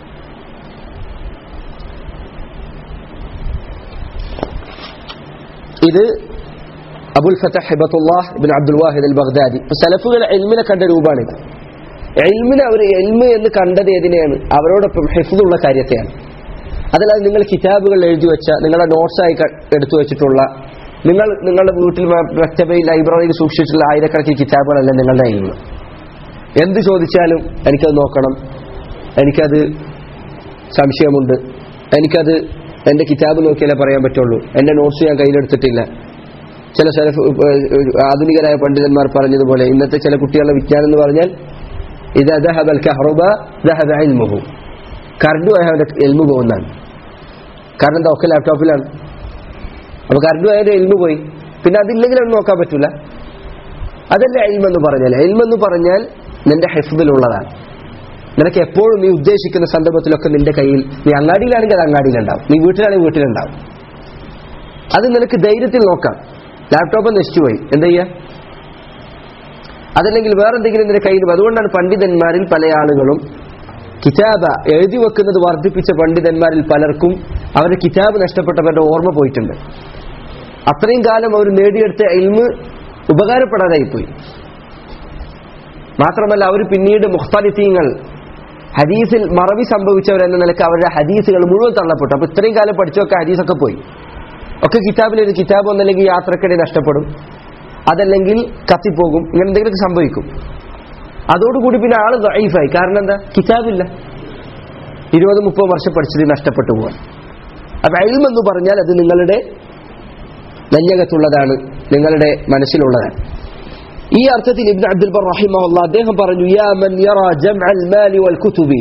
ഇത് അബുൽ ഫതഹ് ഹിബത്തുല്ലാഹ് ഇബ്നു അബ്ദുൽ വാഹിദ് അൽ ബഗ്ദാദി സലഫുകൾ ഇൽമിനെ കണ്ട രൂപമാണിത്. ഇൽമിനെ അവർ ഇൽമ് എന്ന് കണ്ടത് ഏതിനെയാണ്? അവരോടൊപ്പം ഹിഫ്ദുള്ള കാര്യത്തെയാണ്. അതല്ലാതെ നിങ്ങൾ കിതാബുകൾ എഴുതി വെച്ച, നിങ്ങളുടെ നോട്ട്സായി എടുത്തു വെച്ചിട്ടുള്ള, നിങ്ങൾ നിങ്ങളുടെ വീട്ടിൽ മക്തബയിൽ ലൈബ്രറിയിൽ സൂക്ഷിച്ചിട്ടുള്ള ആയിരക്കണക്കിന് കിതാബുകളല്ല നിങ്ങളുടെ ഇൽമ്. എന്ത് ചോദിച്ചാലും എനിക്കത് നോക്കണം, എനിക്കത് സംശയമുണ്ട്, എനിക്കത് എൻ്റെ കിതാബ് നോക്കിയാലേ പറയാൻ പറ്റുള്ളൂ, എൻ്റെ നോട്ട്സ് ഞാൻ കയ്യിലെടുത്തിട്ടില്ല. ചില സലഫ് ആധുനികരായ പണ്ഡിതന്മാർ പറഞ്ഞതുപോലെ ഇന്നത്തെ ചില കുട്ടികളുടെ വിജ്ഞാനം എന്ന് പറഞ്ഞാൽ ഇദാ ദഹബൽ കഹ്റുബ ദഹബ ഇൽമുഹു, കറണ്ട് പോയാൽ അവൻ്റെ ഇൽമു പോകുന്നതാണ്. കാരണം എന്താ, ഒക്കെ ലാപ്ടോപ്പിലാണ്. അപ്പോൾ കറണ്ട് പോയാൽ ഇൽമു പോയി, പിന്നെ അതില്ലെങ്കിൽ അത് നോക്കാൻ പറ്റില്ല. അതല്ല ഇൽമെന്ന് പറഞ്ഞാൽ. ഇൽമെന്ന് പറഞ്ഞാൽ നിന്റെ ഹിഫ്ദിലുള്ളതാണ്. നിനക്ക് എപ്പോഴും നീ ഉദ്ദേശിക്കുന്ന സന്ദർഭത്തിലൊക്കെ നിന്റെ കയ്യിൽ, നീ അങ്ങാടിയിലാണെങ്കിൽ അത് അങ്ങാടിയിലുണ്ടാവും, നീ വീട്ടിലാണെങ്കിൽ വീട്ടിലുണ്ടാവും. അത് നിനക്ക് ധൈര്യത്തിൽ നോക്കാം. ലാപ്ടോപ്പ് നശിച്ചുപോയി, എന്താ ചെയ്യാ? അതല്ലെങ്കിൽ വേറെന്തെങ്കിലും നിന്റെ കയ്യിൽ. അതുകൊണ്ടാണ് പണ്ഡിതന്മാരിൽ പല ആളുകളും കിതാബ എഴുതി വെക്കുന്നത് വർദ്ധിപ്പിച്ച പണ്ഡിതന്മാരിൽ പലർക്കും അവരുടെ കിതാബ് നഷ്ടപ്പെട്ടവരുടെ ഓർമ്മ പോയിട്ടുണ്ട്. അത്രയും കാലം അവർ നേടിയെടുത്ത ഇൽമ് ഉപകാരപ്പെടാതായിപ്പോയി. മാത്രമല്ല അവർ പിന്നീട് മുഖ്തലിഫീങ്ങൾ, ഹദീസിൽ മറവി സംഭവിച്ചവരെന്ന നിലക്ക് അവരുടെ ഹദീസുകൾ മുഴുവൻ തള്ളപ്പെട്ടു. അപ്പൊ ഇത്രയും കാലം പഠിച്ചൊക്കെ ഹദീസൊക്കെ പോയി. ഒക്കെ കിതാബിലൊരു കിതാബ് ഒന്നല്ലെങ്കിൽ യാത്രക്കിടെ നഷ്ടപ്പെടും, അതല്ലെങ്കിൽ കത്തിപ്പോകും, ഇങ്ങനെ എന്തെങ്കിലുമൊക്കെ സംഭവിക്കും. അതോടുകൂടി പിന്നെ ആള് ദഈഫായി. കാരണം എന്താ? കിതാബില്ല. ഇരുപത് മുപ്പത് വർഷം പഠിച്ചത് നഷ്ടപ്പെട്ടു പോകാൻ. അപ്പൊ ഇൽമ് എന്ന് പറഞ്ഞാൽ അത് നിങ്ങളുടെ നെഞ്ഞകത്തുള്ളതാണ്, നിങ്ങളുടെ മനസ്സിലുള്ളതാണ്. ഈ അർത്ഥത്തിൽ ഇബ്നു അബ്ദുൽ ബർ റഹിമഹുല്ലാഹ് അദ്ദേഹം പറഞ്ഞു, യാ മൻ യറാ ജംഅൽ മാലി വൽ കുതുബി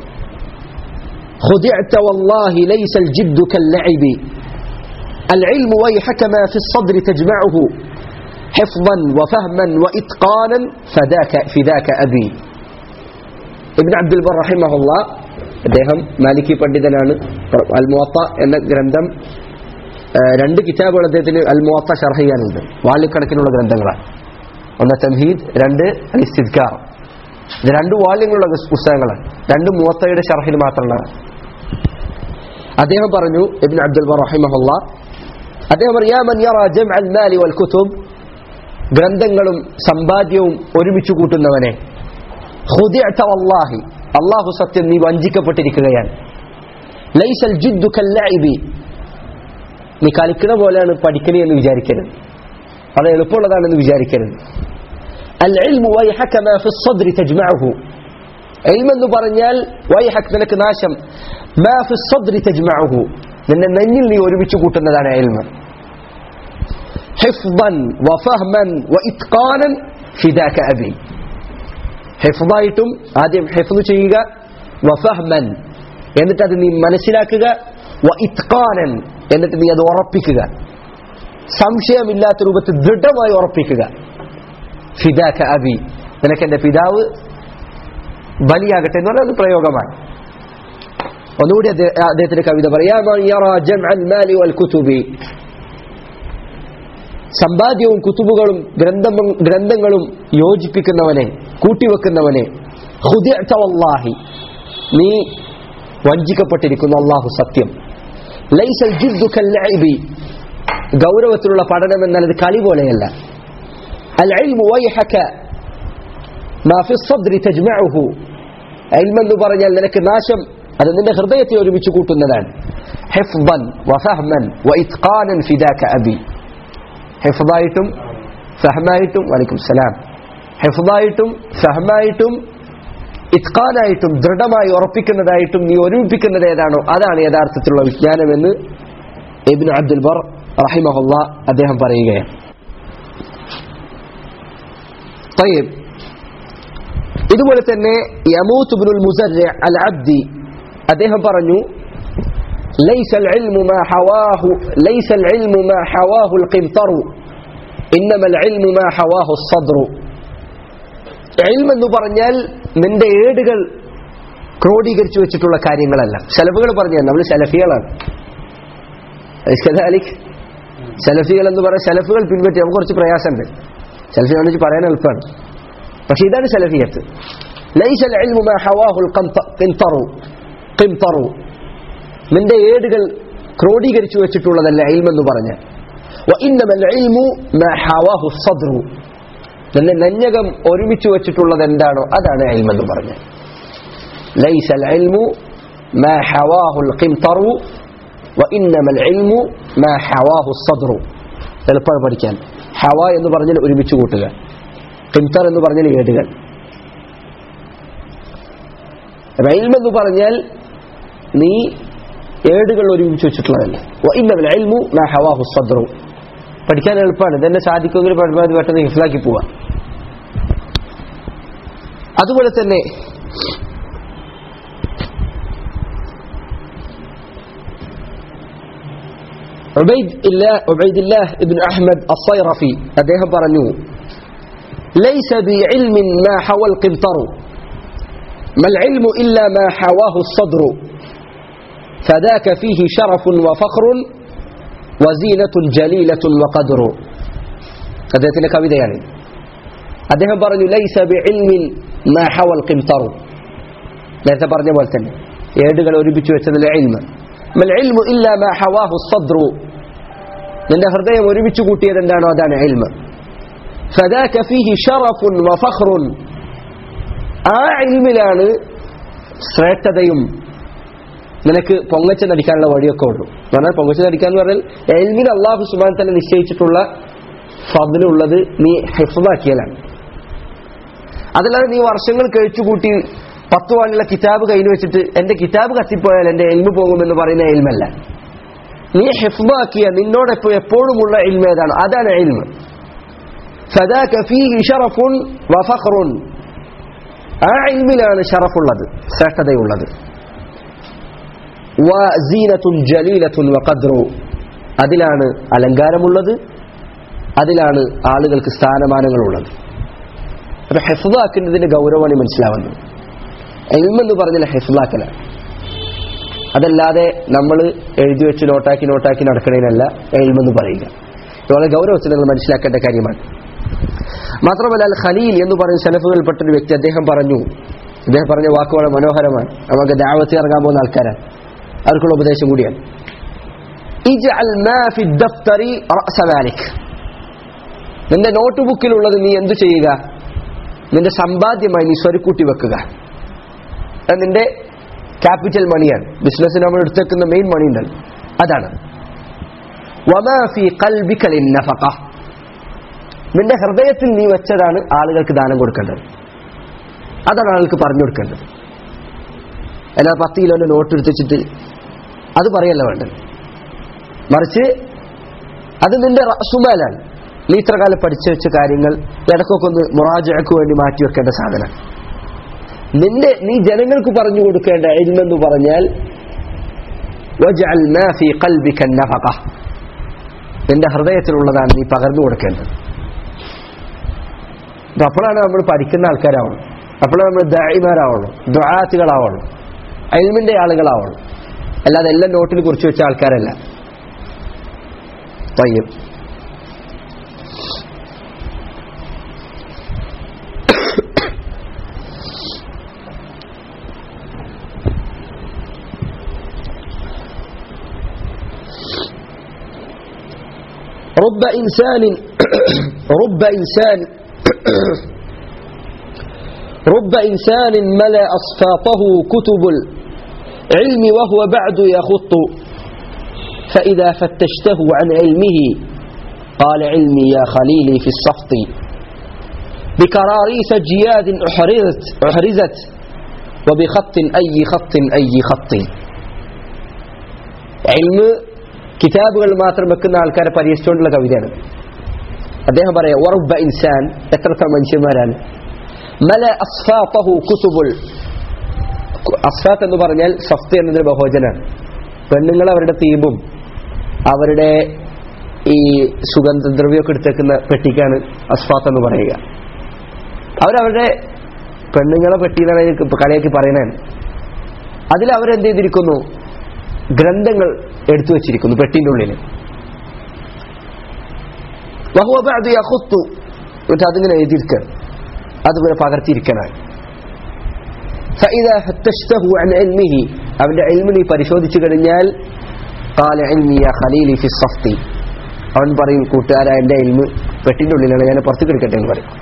ഖുദിഅത വല്ലാഹി ലൈസ അൽ ജിദ്ദു കൽ ലഅബി العلم ويحك ما في الصدر تجمعه حفظا وفهما وإتقانا فذاك فذاك أبي. ഇബ്നു അബ്ദുൽ ബർ റഹിമഹുല്ലാഹ് അദ്ദേഹം മാലിക്കി പണ്ഡിതനാണ്. അൽ മുവത്ത എന്ന ഗ്രന്ഥം, രണ്ട് കിതാബുകൾ അദ്ദേഹത്തിന് അൽ മുവത്ത ശർഹ് ചെയ്യാനുണ്ട്. വാള്യക്കണക്കിനുള്ള ഗ്രന്ഥങ്ങളാണ്. ഒന്ന് തംഹീദ്, രണ്ട് അൽ ഇസ്തിദ്കാർ. ഇത് രണ്ട് വാള്യങ്ങളുള്ള പുസ്തകങ്ങളാണ്. രണ്ട് മുവത്തയുടെ ശർഹിൽ മാത്രമുള്ളതാണ്. അദ്ദേഹം പറഞ്ഞു, ഇബ്നു അബ്ദുൽ ബർ റഹിമഹുല്ലാഹ് അദ്ദേഹം പറഞ്ഞു, യാ മൻ യറാ ജംഅൽ മാലി വൽ കുതുബ്, ഗ്രന്ഥങ്ങളും സമ്പാദ്യവും ഒരുമിച്ച് കൂട്ടുന്നവനെ, ഖുദിഅത വല്ലാഹി, അല്ലാഹു സത്യം നീ വഞ്ചിക്കപ്പെട്ടിരിക്കുകയാണ്. ലൈസൽ ജിദ്ദു കൽ ലഅബി, നീ കളിക്കുന്ന പോലെയാണ് പഠിക്കണേ എന്ന് വിചാരിക്കരുത്, അത് എളുപ്പമുള്ളതാണെന്ന് വിചാരിക്കരുത്. അൽ ഇൽമു വൈഹക മാ ഫി الصدر തജ്മഉഹു, ഇൽമ് എന്ന് പറഞ്ഞാൽ വൈഹക് നിനക്ക് നാശം, മാ ഫി الصدر തജ്മഉഹു, നിന്റെ നെഞ്ഞിൽ നീ ഒരുമിച്ച് കൂട്ടുന്നതാണ് ഇൽമ്. ഹിഫ്ദൻ വഫഹ്മൻ വഇത്ഖാനൻ ഫിദാക അബി, ഹിഫ്ദായിട്ടും ആദ്യം ഹിഫ്ദ് ചെയ്യുക, വഫഹ്മൻ എന്നിട്ട് അത് നീ മനസ്സിലാക്കുക, വഇത്ഖാനൻ എന്നിട്ട് നീ അത് ഉറപ്പിക്കുക, സംശയമില്ലാത്ത രൂപത്തിൽ ദൃഢമായി ഉറപ്പിക്കുക. ഫിദാക അബി, നിനക്ക് എന്റെ പിതാവ് ബലിയാകട്ടെ എന്ന് പറഞ്ഞാൽ അത് പ്രയോഗമാണ്. ഒന്നുകൂടി അദ്ദേഹത്തിന്റെ കവിത പറയാം, സമ്പാദ്യവും കുതുബുകളും ഗ്രന്ഥങ്ങളും യോജിപ്പിക്കുന്നവനെ, കൂട്ടിവെക്കുന്നവനെ, ഖുദിഅത വല്ലാഹി, നീ വഞ്ചിക്കപ്പെട്ടിരിക്കുന്നു, അല്ലാഹു സത്യം. ലൈസൽ ജിദ്ദു കൽ ലഅബി, ഗൗരവത്തിലുള്ള പഠനം എന്നാൽ അത് കളി പോലെയല്ല. അൽ ഇൽമു വൈഹക മാ ഫി الصدر തജ്മഉഹു, ഇൽമ് എന്ന് പറഞ്ഞാൽ നിനക്ക് നാശം, അത് നിന്റെ ഹൃദയത്തെ ഒരുമിച്ച് കൂട്ടുന്നതാണ്. ഹിഫ്ദൻ വഫഹ്മൻ വഇത്ഖാനൻ ഫിദാക അബി, ഹിഫ്ദായിട്ടും ഫഹ്മായിട്ടും, വലൈക്കും സലാം, ഹിഫ്ദായിട്ടും ഫഹ്മായിട്ടും ഇത്ഖാനായിട്ടും ദൃഢമായി ഉറപ്പിക്കുന്നതായിട്ടും നീ ഒരുമിപ്പിക്കുന്നത് ഏതാണോ അതാണ് യഥാർത്ഥത്തിലുള്ള വിജ്ഞാനമെന്ന് ഇബ്നു അബ്ദുൽ ബർ റഹിമഹുല്ലാഹ് അദ്ദേഹം പറയുകയാണ്. طيب, ഇതുപോലെ തന്നെ യമൂത്ത് ഇബ്നുൽ മുസർരി അൽ അബ്ദി അദ്ദേഹം പറഞ്ഞു, ليس العلم ما حواه ليس العلم ما حواه القنطر إنما العلم ما حواه الصدر. ഇൽമ് എന്ന് പറഞ്ഞാൽ നിന്റെ ഏടുകൾ ക്രോഡീകരിച്ചു വെച്ചിട്ടുള്ള കാര്യങ്ങളല്ല. സലഫുകൾ പറഞ്ഞു, നമ്മൾ സലഫികളാണ്. സലഫികൾ എന്ന് പറഞ്ഞാൽ സലഫുകൾ പിൻപറ്റി നമുക്ക് കുറച്ച് പ്രയാസമുണ്ട്. സലഫികളെ കുറിച്ച് പറയാൻ എളുപ്പമാണ്, പക്ഷെ ഇതാണ് സലഫിയത്ത്. ലൈസ അൽ ഇൽമു മാ ഹവാഹുൽ ഖിൻതറു ഖിൻതറു, നിന്റെ ഏടുകൾ ക്രോഡീകരിച്ചു വെച്ചിട്ടുള്ളതല്ല ഇൽമ് എന്ന് പറഞ്ഞാൽ. വഇന്നമൽ ഇൽമു മാ ഹവാഹു الصدر, നിന്റെ നെഞ്ഞകം ഒരുമിച്ച് വെച്ചിട്ടുള്ളത് എന്താണോ അതാണ് ഇൽമ് എന്ന് പറഞ്ഞാൽ. ലൈസ അൽ ഇൽമു മാ ഹവാഹുൽ ഖിൻതറു വഇന്നമൽ ഇൽമു മാ ഹവാഹു الصدر. എളുപ്പമാണ് പഠിക്കാൻ. ഹവ എന്ന് പറഞ്ഞാൽ ഒരുമിച്ച് കൂട്ടുക, ഖിൻതർ എന്ന് പറഞ്ഞാൽ ഏടുകൾ. ഇൽമ് എന്ന് പറഞ്ഞാൽ നീ ഏടുകൾ ഒരുമിച്ച് വെച്ചിട്ടുള്ളതല്ല. വഇന്നമൽ ഇൽമു മാ ഹവാഹു الصدر, പഠിക്കാൻ എളുപ്പമാണ്. ഇതെന്നെ സാധിക്കുമെങ്കിൽ പഠിപ്പാൻ പെട്ടെന്ന് ഹിഫ്ലാക്കി പോവാം. അതുപോലെ തന്നെ ഉബൈദുല്ലാഹ് ഇബ്നു അഹ്മദ് അസ്സൈറഫി അദ്ദേഹം പറഞ്ഞു, ليس بعلم ما حوى القنطر ما العلم إلا ما حواه الصدر فذاك فيه شرف وفخر وزينة جليلة وقدر. അദ്ദേഹത്തിന്റെ കവിതയാണ്. അദ്ദേഹം പറഞ്ഞു ലൈസ ബിഇൽമിൻ മാ ഹവൽ ഖിംതർ, നേരത്തെ പറഞ്ഞ പോലെ തന്നെ ഏടുകൾ ഒരുമിച്ച് വെച്ചതിലെ ഇൽമ. മൽ ഇൽമു ഇല്ലാ മാ ഹവാഹു الصدر, നിന്റെ ഹൃദയം ഒരുമിച്ച് കൂട്ടിയത് എന്താണോ അതാണ് ഇൽമ. ഫദാക ഫീഹി ശറഫുൻ വഫഖ്റുൻ, ആ ഇൽമിലാണ് ശ്രേഷ്ഠതയും നിനക്ക് പൊങ്ങച്ച നടിക്കാനുള്ള വഴിയൊക്കെ ഉള്ളൂ. പറഞ്ഞാൽ പൊങ്ങച്ച നടിക്കാന്ന് പറഞ്ഞാൽ ഇൽമിന് അല്ലാഹു സുബ്ഹാനഹു വ തആല നിശ്ചയിച്ചിട്ടുള്ള ഫദ്ലുള്ളത് നീ ഹിഫ്ളാക്കിയാലാണ്. അതല്ലാതെ നീ വർഷങ്ങൾ കഴിച്ചുകൂട്ടി പത്ത് വാളിലുള്ള കിതാബ് കയ്യിൽ വെച്ചിട്ട് എന്റെ കിതാബ് കത്തിപ്പോയാൽ എന്റെ ഇൽമു പോകുമെന്ന് പറയുന്ന ഇൽമല്ല. നീ ഹിഫ്ളാക്കിയ നിന്നോടെപ്പോൾ എപ്പോഴുമുള്ള ഇൽമ ഏതാണ് അതാണ് ഇൽമ. ഫദാക ഫീഹി ശറഫുൻ വഫഖ്റുൻ, ആ ഇൽമിലാണ് ശറഫുള്ളത്, ശ്രേഷ്ഠതയുള്ളത്. വസീനത്തുൻ ജലീലത്തുൻ വഖദ്റു, അതിലാണ് അലങ്കാരമുള്ളത്, അതിലാണ് ആളുകൾക്ക് സ്ഥാനമാനങ്ങളുള്ളത്. അപ്പോൾ ഹിഫ്ളാക്കുന്നതിന്റെ ഗൗരവമാണ് മനസ്സിലാവുന്നത്. ഇൽമെന്ന് പറഞ്ഞാൽ ഹിഫ്ളാക്കലാണ്, അതല്ലാതെ നമ്മൾ എഴുതി വെച്ച് നോട്ടാക്കി നോട്ടാക്കി നടക്കണേനല്ല ഇൽമെന്ന് പറയുക. വളരെ ഗൗരവത്തിൽ നിങ്ങൾ മനസ്സിലാക്കേണ്ട കാര്യമാണ്. മാത്രമല്ല അൽ ഖലീൽ എന്ന് പറയുന്ന സലഫുകൾപ്പെട്ടൊരു വ്യക്തി അദ്ദേഹം പറഞ്ഞു, അദ്ദേഹം പറഞ്ഞ വാക്ക് വളരെ മനോഹരമാണ്. നമുക്ക് ദഅവത്തിൽ ഇറങ്ങാൻ പോകുന്ന ആൾക്കാരാണ്, അവർക്കുള്ള ഉപദേശം കൂടിയാണ്. ഇജ്അൽ മാ ഫി ദഫ്തരി റഅസ മാലിക്, നിന്റെ നോട്ട് ബുക്കിലുള്ളത് നീ എന്തു ചെയ്യുക, നിന്റെ സമ്പാദ്യമായി നീ സ്വരുക്കൂട്ടി വെക്കുക. അത് നിന്റെ ക്യാപിറ്റൽ മണിയാണ്. ബിസിനസ്സിന് നമ്മൾ എടുത്തേക്കുന്ന മെയിൻ മണി ഉണ്ടല്ലോ, അതാണ്. വമാ ഫീ ഖൽബിക ലിന്നഫഖ, നിന്റെ ഹൃദയത്തിൽ നീ വെച്ചതാണ് ആളുകൾക്ക് ദാനം കൊടുക്കേണ്ടത്, അതാണ് ആളുകൾക്ക് പറഞ്ഞു കൊടുക്കേണ്ടത്. അല്ലാതെ പത്ത് കിലോന്റെ നോട്ട് എടുത്തിട്ട് അത് പറയല്ല വേണ്ടത്. മറിച്ച് അത് നിന്റെ റഅസുമാലാണ്. നീ ഇത്ര കാലം പഠിച്ചു വെച്ച കാര്യങ്ങൾ ഇടക്കൊക്കെ ഒന്ന് മുറാജഅക്ക് വേണ്ടി മാറ്റി വെക്കേണ്ട സാധനം. നിന്റെ നീ ജനങ്ങൾക്ക് പറഞ്ഞു കൊടുക്കേണ്ട ഇൽമെന്ന് പറഞ്ഞാൽ വജ്അൽ മാ ഫീ ഖൽബിക നഫഖ, നിന്റെ ഹൃദയത്തിലുള്ളതാണ് നീ പകർന്നു കൊടുക്കേണ്ടത്. അപ്പോഴാണ് നമ്മൾ പഠിക്കുന്ന ആൾക്കാരാവുള്ളൂ, അപ്പോഴാണ് നമ്മൾ ദാഇമാരാവുള്ളൂ, ദുആത്തുകളാവുള്ളൂ, ഇൽമിന്റെ ആളുകളാവുള്ളൂ. അല്ലാതെ എല്ലാം നോട്ടിൽ കുറിച്ച് വെച്ച ആൾക്കാരല്ല. طيب رب إنسان رب إنسان رب إنسان ملأ أصفاطه كتب العلم وهو بعد يخط فإذا فتشته عن علمه قال علمي يا خليلي في الصفط بكراريس جياد أحرزت أحرزت وبخط أي خط أي خط. علم കിതാബുകൾ മാത്രം വെക്കുന്ന ആൾക്കാരെ പരിഹരിച്ചുകൊണ്ടുള്ള കവിതയാണ്. അദ്ദേഹം പറയാ വറുബ്ബ ഇൻസാൻ, എത്രത്ര മനുഷ്യന്മാരാണ്. മല അസ്ഫാതഹു കുതുബുൽ, അസ്ഫാത്ത് എന്ന് പറഞ്ഞാൽ സഫ്ത് എന്നതിന്റെ ബഹുവചനാണ്. പെണ്ണുങ്ങൾ അവരുടെ തീബും അവരുടെ ഈ സുഗന്ധദ്രവ്യമൊക്കെ എടുത്തേക്കുന്ന പെട്ടിക്കാണ് അസ്ഫാത്ത് എന്ന് പറയുക. അവരവരുടെ പെണ്ണുങ്ങളെ പെട്ടിന്നാണ് കളിയാക്കി പറയുന്നതാണ്. അതിൽ അവരെന്ത് ചെയ്തിരിക്കുന്നു, ഗ്രന്ഥങ്ങൾ എടുത്തു വെച്ചിരിക്കുന്നു പെട്ടിന്റെ ഉള്ളിൽ. വഹുവ ബഅദു യഖുത്തു, എന്നിട്ട് അതിങ്ങനെ എഴുതിയിരിക്കുക, അതുപോലെ പകർത്തിയിരിക്കനാണ്. ഫഇദാ ഫത്തശ്തഹു അൻ ഇൽമിഹി, അവന്റെ ഇൽമി നീ പരിശോധിച്ചു കഴിഞ്ഞാൽ ഖാല ഇൽമി യാ ഖലീലി ഫി സഫ്തി, അവൻ പറയും കൂട്ടുകാരാ എന്റെ ഇൽമ് പെട്ടിന്റെ ഉള്ളിലാണ്, ഞാൻ പുറത്തേക്ക് എടുക്കട്ടെ എന്ന് പറയും.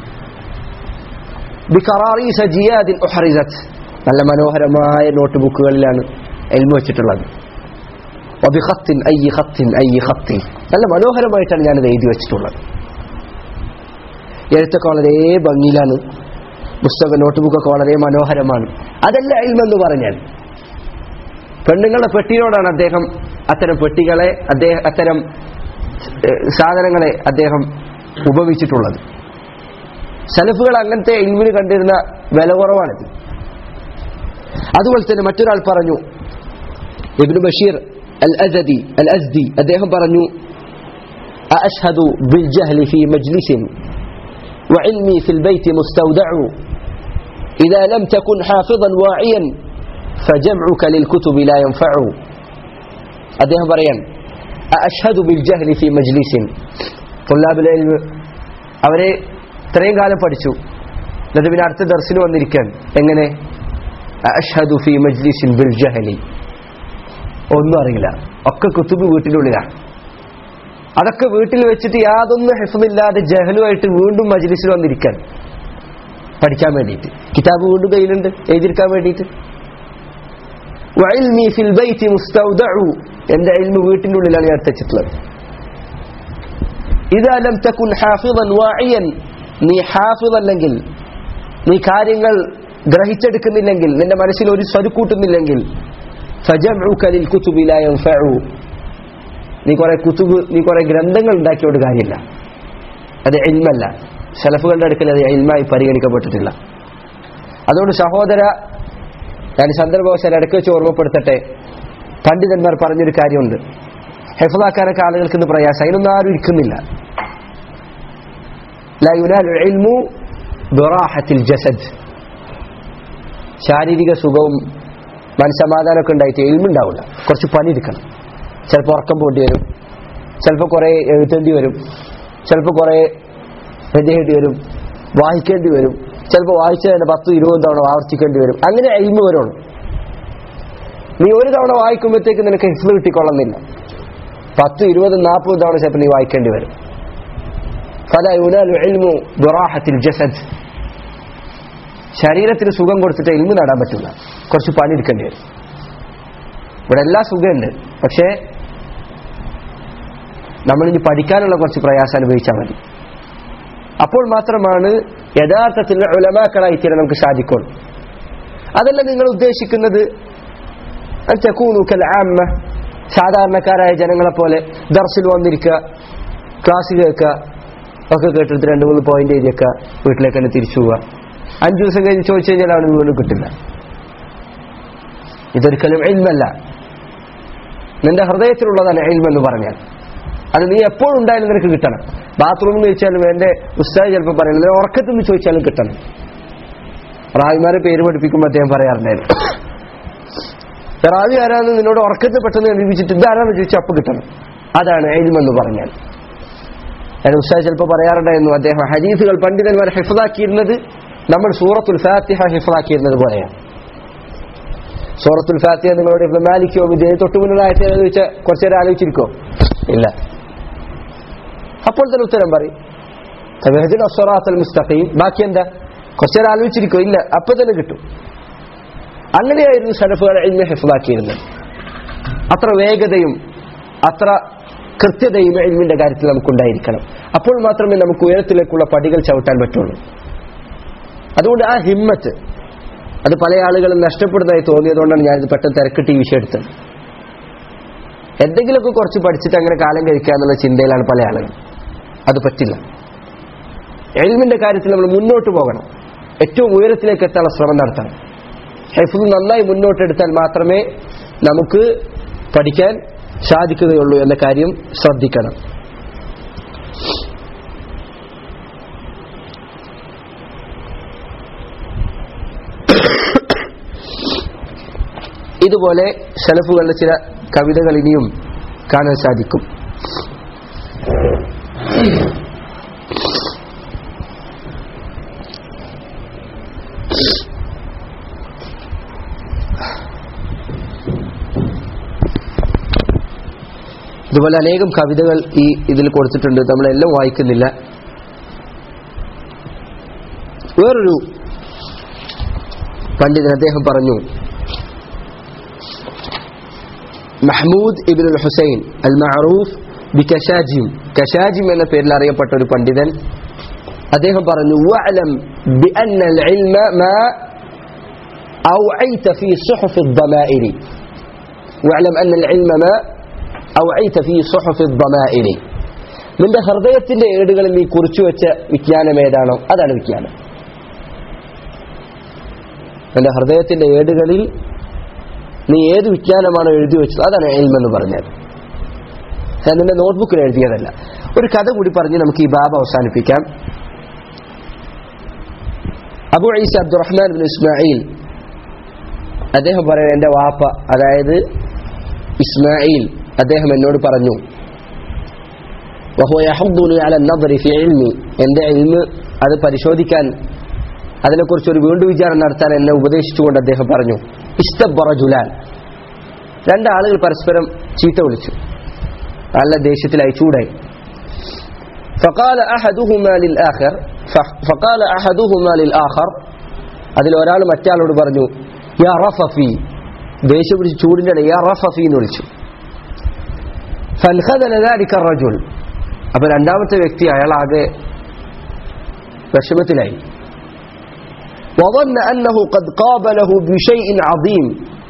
ബിഖറാറീസ ജിയാദിൻ ഉഹ്റിസത്, നല്ല മനോഹരമായ നോട്ട് ബുക്കുകളിലാണ് ഇൽമു വെച്ചിട്ടുള്ളത്. വബിഖത്തിൻ അയ്യി ഖത്തിൻ അയ്യി ഖത്തി, നല്ല മനോഹരമായിട്ടാണ് ഞാനത് എഴുതി വെച്ചിട്ടുള്ളത്. എഴുത്തൊക്കെ വളരെ ഭംഗിയിലാണ്, പുസ്തക നോട്ട് ബുക്കൊക്കെ വളരെ മനോഹരമാണ്. അതല്ല ഇൽമെന്ന് പറഞ്ഞാൽ. പെണ്ണുങ്ങളുടെ പെട്ടിയോടാണ് അദ്ദേഹം അത്തരം പെട്ടികളെ അദ്ദേഹം അത്തരം സാധനങ്ങളെ അദ്ദേഹം ഉപമിച്ചിട്ടുള്ളത്. സലഫുകൾ അങ്ങനത്തെ ഇൽമിന് കണ്ടിരുന്ന വില കുറവാണിത്. അതുപോലെ തന്നെ മറ്റൊരാൾ പറഞ്ഞു, ഇബ്നു ബഷീർ അൽ അസദി അൽ അസ്ദി, അദ്ദേഹം പറഞ്ഞു അഅശ്ഹദു ബിൽ ജഹ്ലി ഫീ മജ്ലിസിൻ وعلمي في البيت مستودع إذا لم تكن حافظا واعيا فجمعك للكتب لا ينفع. അദ്ദേഹം പറയാൻ അഷ്ഹദു ബിൽ ജഹ്ലി ഫി മജ്ലിസിൻ, തുല്ലാബുൽ ഇൽമ് അവരെ ഇത്രയും കാലം പഠിച്ചു, എന്നിട്ട് പിന്നെ അടുത്ത ദർസിന് വന്നിരിക്കാൻ എങ്ങനെ അഷ്ഹദു ഫി മജ്ലിസിൻ ബിൽ ജഹ്ലി, ഒന്നും അറിയില്ല, ഒക്കെ കുത്തുബ് വീട്ടിനുള്ളിലാണ്, അതൊക്കെ വീട്ടിൽ വെച്ചിട്ട് യാതൊന്നും ഹിഫ്ളില്ലാതെ ജഹലുമായിട്ട് വീണ്ടും മജ്ലിസിൽ വന്നിരിക്കാൻ പഠിക്കാൻ വേണ്ടിയിട്ട്, കിതാബ് വീണ്ടും കയ്യിലുണ്ട് എഴുതിയിരിക്കാൻ വേണ്ടിയിട്ട്. വഇൽമി ഫിൽ ബൈതി മുസ്തൗദഉ, എന്റെ ഇൽമു വീട്ടിന്റെ ഉള്ളിലാണ് ഞാൻ വെച്ചിട്ടുള്ളത്. ഇദാ ലം തകുൻ ഹാഫിളൻ വാഇയൻ, നീ ഹാഫിള് അല്ലെങ്കിൽ, നീ കാര്യങ്ങൾ ഗ്രഹിച്ചെടുക്കുന്നില്ലെങ്കിൽ, നിന്റെ മനസ്സിൽ ഒരു സ്വരുക്കൂട്ടുന്നില്ലെങ്കിൽ, ഫജംഉക ലിൽ കുതുബി ലാ യൻഫഉ, നീ കുറെ കുതുബ് നീ കുറെ ഗ്രന്ഥങ്ങൾ ഉണ്ടാക്കിയോട് കാര്യമില്ല, അത് ഇൽമല്ല. സലഫുകളുടെ അടുക്കൽ അത് ഇൽമായി പരിഗണിക്കപ്പെട്ടിട്ടില്ല. അതുകൊണ്ട് സഹോദര, ഞാൻ സന്ദർഭവശാൽ ഇടയ്ക്ക് വെച്ച് ഓർമ്മപ്പെടുത്തട്ടെ, പണ്ഡിതന്മാർ പറഞ്ഞൊരു കാര്യമുണ്ട്, ഹിഫ്ളാക്കാനൊക്കെ ആളുകൾക്ക് ഇന്ന് പ്രയാസം, അതിനൊന്നും ആരും ഇരിക്കുന്നില്ല. ലാ യുനാലു ഇൽമു ബിറാഹത്തിൽ ജസദ്, ശാരീരിക സുഖവും മനസ്സമാധാനമൊക്കെ ഉണ്ടായിട്ട് ഇൽമുണ്ടാവില്ല, കുറച്ച് പണിയെടുക്കണം. ചിലപ്പോൾ ഉറക്കം പോണ്ടി വരും, ചിലപ്പോൾ കുറേ എഴുതേണ്ടി വരും, ചിലപ്പോൾ കുറേ എഴുതേണ്ടി വരും, വായിക്കേണ്ടി വരും, ചിലപ്പോൾ വായിച്ച തന്നെ പത്തും ഇരുപതും തവണ ആവർത്തിക്കേണ്ടി വരും. അങ്ങനെ ഇൽമു വരുള്ളൂ. നീ ഒരു തവണ വായിക്കുമ്പോഴത്തേക്ക് നിനക്ക് ഹിഫ്ള് കിട്ടിക്കൊള്ളുന്നില്ല, പത്തും ഇരുപതും നാൽപ്പതും തവണ ചിലപ്പോൾ നീ വായിക്കേണ്ടി വരും. ഫലാ യുനാലു ഇൽമു ബിറാഹത്തിൽ ജസദ്, ശരീരത്തിന് സുഖം കൊടുത്തിട്ട് ഇൽമു നേടാൻ പറ്റില്ല, കുറച്ച് പണിയെടുക്കേണ്ടി വരും. ഇവിടെ എല്ലാ സുഖമുണ്ട്, പക്ഷേ നമ്മളിനി പഠിക്കാനുള്ള കുറച്ച് പ്രയാസം അനുഭവിച്ചാൽ മതി. അപ്പോൾ മാത്രമാണ് യഥാർത്ഥത്തിൽ ഉലമാക്കളായി തീരാൻ നമുക്ക് സാധിക്കുള്ളൂ. അതല്ല നിങ്ങൾ ഉദ്ദേശിക്കുന്നത് സാധാരണക്കാരായ ജനങ്ങളെ പോലെ ദർസിൽ വന്നിരിക്കുക, ക്ലാസ് കേൾക്കുക, ഒക്കെ കേട്ടിട്ട് രണ്ട് മൂന്ന് പോയിന്റ് എഴുതിയൊക്കെ വീട്ടിലേക്ക് തന്നെ തിരിച്ചു പോവുക, അഞ്ചു ദിവസം കഴിഞ്ഞ് ചോദിച്ചു കഴിഞ്ഞാൽ അവിടെ വീണ്ടും കിട്ടില്ല. ഇതൊരിക്കലും ഇൽമല്ല. നിന്റെ ഹൃദയത്തിലുള്ളതാണ് ഇൽമെന്ന് പറഞ്ഞാൽ അത് നീ എപ്പോഴും ഉണ്ടായാലും നിനക്ക് കിട്ടണം. ബാത്റൂമിൽ നിന്ന് ചോദിച്ചാലും എന്റെ ഉസ്താദ് ചിലപ്പോൾ പറയുന്നത് ഉറക്കത്തിൽ നിന്ന് ചോദിച്ചാലും കിട്ടണം. റാവിമാരെ പേര് പഠിപ്പിക്കുമ്പോൾ അദ്ദേഹം പറയാറുണ്ടായിരുന്നു, റാവി ആരാന്ന് നിന്നോട് ഉറക്കത്തിൽ പെട്ടെന്ന് എഴുതിപ്പിച്ചിട്ട് ഇതാരാന്ന് ചോദിച്ചാൽ അപ്പം കിട്ടണം. അതാണ് ഇൽമെന്ന് പറഞ്ഞാൽ. ഞാൻ ഉസ്താദ് ചിലപ്പോൾ പറയാറുണ്ടായിരുന്നു, അദ്ദേഹം ഹദീസുകൾ പണ്ഡിതന്മാർ ഹിഫ്ളാക്കിയിരുന്നത് നമ്മൾ സൂറത്തുൽ ഫാത്തിഹ ഹിഫ്ളാക്കിയിരുന്നത് പോലെയാണ്. സൂറത്തുൽ ഫാത്തിഹ നിങ്ങളോട് ഇപ്പൊ മാലിക്കോ വിജയ തൊട്ടു മുന്നിലായിട്ട് ചോദിച്ചാൽ കുറച്ചു നേരം ആലോചിച്ചിരിക്കോ? ഇല്ല. അപ്പോൾ തന്നെ ഉത്തരം പറയും മുസ്തഖീം. ബാക്കി എന്താ? കുറച്ചു നേരം ആലോചിച്ചിരിക്കോ? ഇല്ല. അപ്പൊ തന്നെ കിട്ടും. അങ്ങനെയായിരുന്നു സലഫുകൾ ഇൽമ ഹിഫ്ളാക്കിയിരുന്നത്. അത്ര വേഗതയും അത്ര കൃത്യതയും ഇൽമിന്റെ കാര്യത്തിൽ നമുക്കുണ്ടായിരിക്കണം. അപ്പോൾ മാത്രമേ നമുക്ക് ഉയരത്തിലേക്കുള്ള പടികൾ ചവിട്ടാൻ പറ്റുള്ളൂ. അതുകൊണ്ട് ആ ഹിമ്മത്ത് അത് പല ആളുകളും നഷ്ടപ്പെടുന്നതായി തോന്നിയതുകൊണ്ടാണ് ഞാനിത് പെട്ടെന്ന് തിരക്കിട്ട് ഈ വിഷയം എടുത്തത്. എന്തെങ്കിലുമൊക്കെ കുറച്ച് പഠിച്ചിട്ട് അങ്ങനെ കാലം കഴിക്കുക എന്നുള്ള ചിന്തയിലാണ് പല ആളുകൾ. അത് പറ്റില്ല. ഇൽമിന്റെ കാര്യത്തിൽ നമ്മൾ മുന്നോട്ട് പോകണം, ഏറ്റവും ഉയരത്തിലേക്ക് എത്താനുള്ള ശ്രമം നടത്തണം. ഹിഫ്ള് നന്നായി മുന്നോട്ടെടുത്താൽ മാത്രമേ നമുക്ക് പഠിക്കാൻ സാധിക്കുകയുള്ളൂ എന്ന കാര്യം ശ്രദ്ധിക്കണം. ഇതുപോലെ സലഫുകളുടെ ചില കവിതകൾ ഇനിയും കാണാൻ സാധിക്കും. ഇതുപോലെ അനേകം കവിതകൾ ഈ ഇതിൽ കൊടുത്തിട്ടുണ്ട്, നമ്മളെല്ലാം വായിക്കുന്നില്ല. വേറൊരു പണ്ഡിതൻ അദ്ദേഹം പറഞ്ഞു, Mahmud ibn al Husain al Maruf bi Kushajim, Kushajim എന്ന പേരിൽ അറിയപ്പെട്ട ഒരു പണ്ഡിതൻ, അദ്ദേഹം പറഞ്ഞു, വഅലം ബിഅന്ന അൽ ഇൽമ മാ ഔഅയ്ത ഫീ സുഹുഫ് الضمائر വഅലം അന്ന അൽ ഇൽമ മാ ഔഅയ്ത ഫീ സുഹുഫ് الضمائر, നിന്റെ ഹൃദയത്തിന്റെ ഏടുകളിൽ നീ കുറിച്ചു വെച്ച വിജ്ഞാനം ഏതാണോ അതാണ് വിജ്ഞാനം. നിന്റെ ഹൃദയത്തിന്റെ ഏടുകളിൽ നീ ഏത് വിജ്ഞാനമാണോ എഴുതി വെച്ചത് അതാണ് ഇൽമെന്ന് പറഞ്ഞത്. ഞാൻ നിന്റെ നോട്ട്ബുക്കിൽ എഴുതിയതല്ല. ഒരു കഥ കൂടി പറഞ്ഞ് നമുക്ക് ഈ ബാബ് അവസാനിപ്പിക്കാം. Abu Isa Abdurrahman bin Ismail അദ്ദേഹം പറയുന്നത്, എൻ്റെ വാപ്പ അതായത് ഇസ്മായിൽ അദ്ദേഹം എന്നോട് പറഞ്ഞു, വഹുവ യഹുദ്ദുനി അല അൻ-നദറി ഫീ ഇൽമി, എൻ്റെ ഇൽമ് അത് പരിശോധിക്കാൻ, അതിനെക്കുറിച്ച് ഒരു വീണ്ടും വിചാരം നടത്താൻ എന്നെ ഉപദേശിച്ചുകൊണ്ട് അദ്ദേഹം പറഞ്ഞു, ഇസ്തബ്ബ റജുലാൻ, രണ്ടാളുകൾ പരസ്പരം ചീത്ത വിളിച്ചു, നല്ല ദേഷ്യത്തിലായി, ചൂടായി. فقال احدهما للاخر فقال احدهما للاخر, അതിൽ ഒരാൾ മറ്റേയാളോട് പറഞ്ഞു, യാ റഫഫി, ദേഷ്യം പിടിച്ച് ചൂടിന്റെ ഇടയിൽ യാ റഫഫി എന്ന് വിളിച്ചു. فانخذل ذلك الرجل, അപ്പോൾ രണ്ടാമത്തെ വ്യക്തി അയാൾ ആകെ വിഷമത്തിലായി. وظن انه قد قابله بشيء عظيم,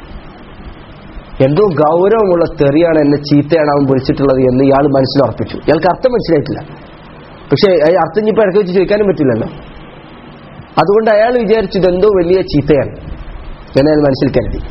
എന്തോ ഗൗരവമുള്ള തെറിയാണ്, എന്നെ ചീത്തയാണ് അവൻ വിളിച്ചിട്ടുള്ളത് എന്ന് ഇയാൾ മനസ്സിലുറപ്പിച്ചു. ഇയാൾക്ക് അർത്ഥം മനസ്സിലായിട്ടില്ല, പക്ഷേ അർത്ഥം ഇനിയിപ്പോൾ ഇടയ്ക്ക് വെച്ച് ചോദിക്കാനും പറ്റില്ലല്ലോ. അതുകൊണ്ട് അയാൾ വിചാരിച്ചു ഇതെന്തോ വലിയ ചീത്തയാണ് എന്ന് അയാൾ മനസ്സിൽ കരുതി.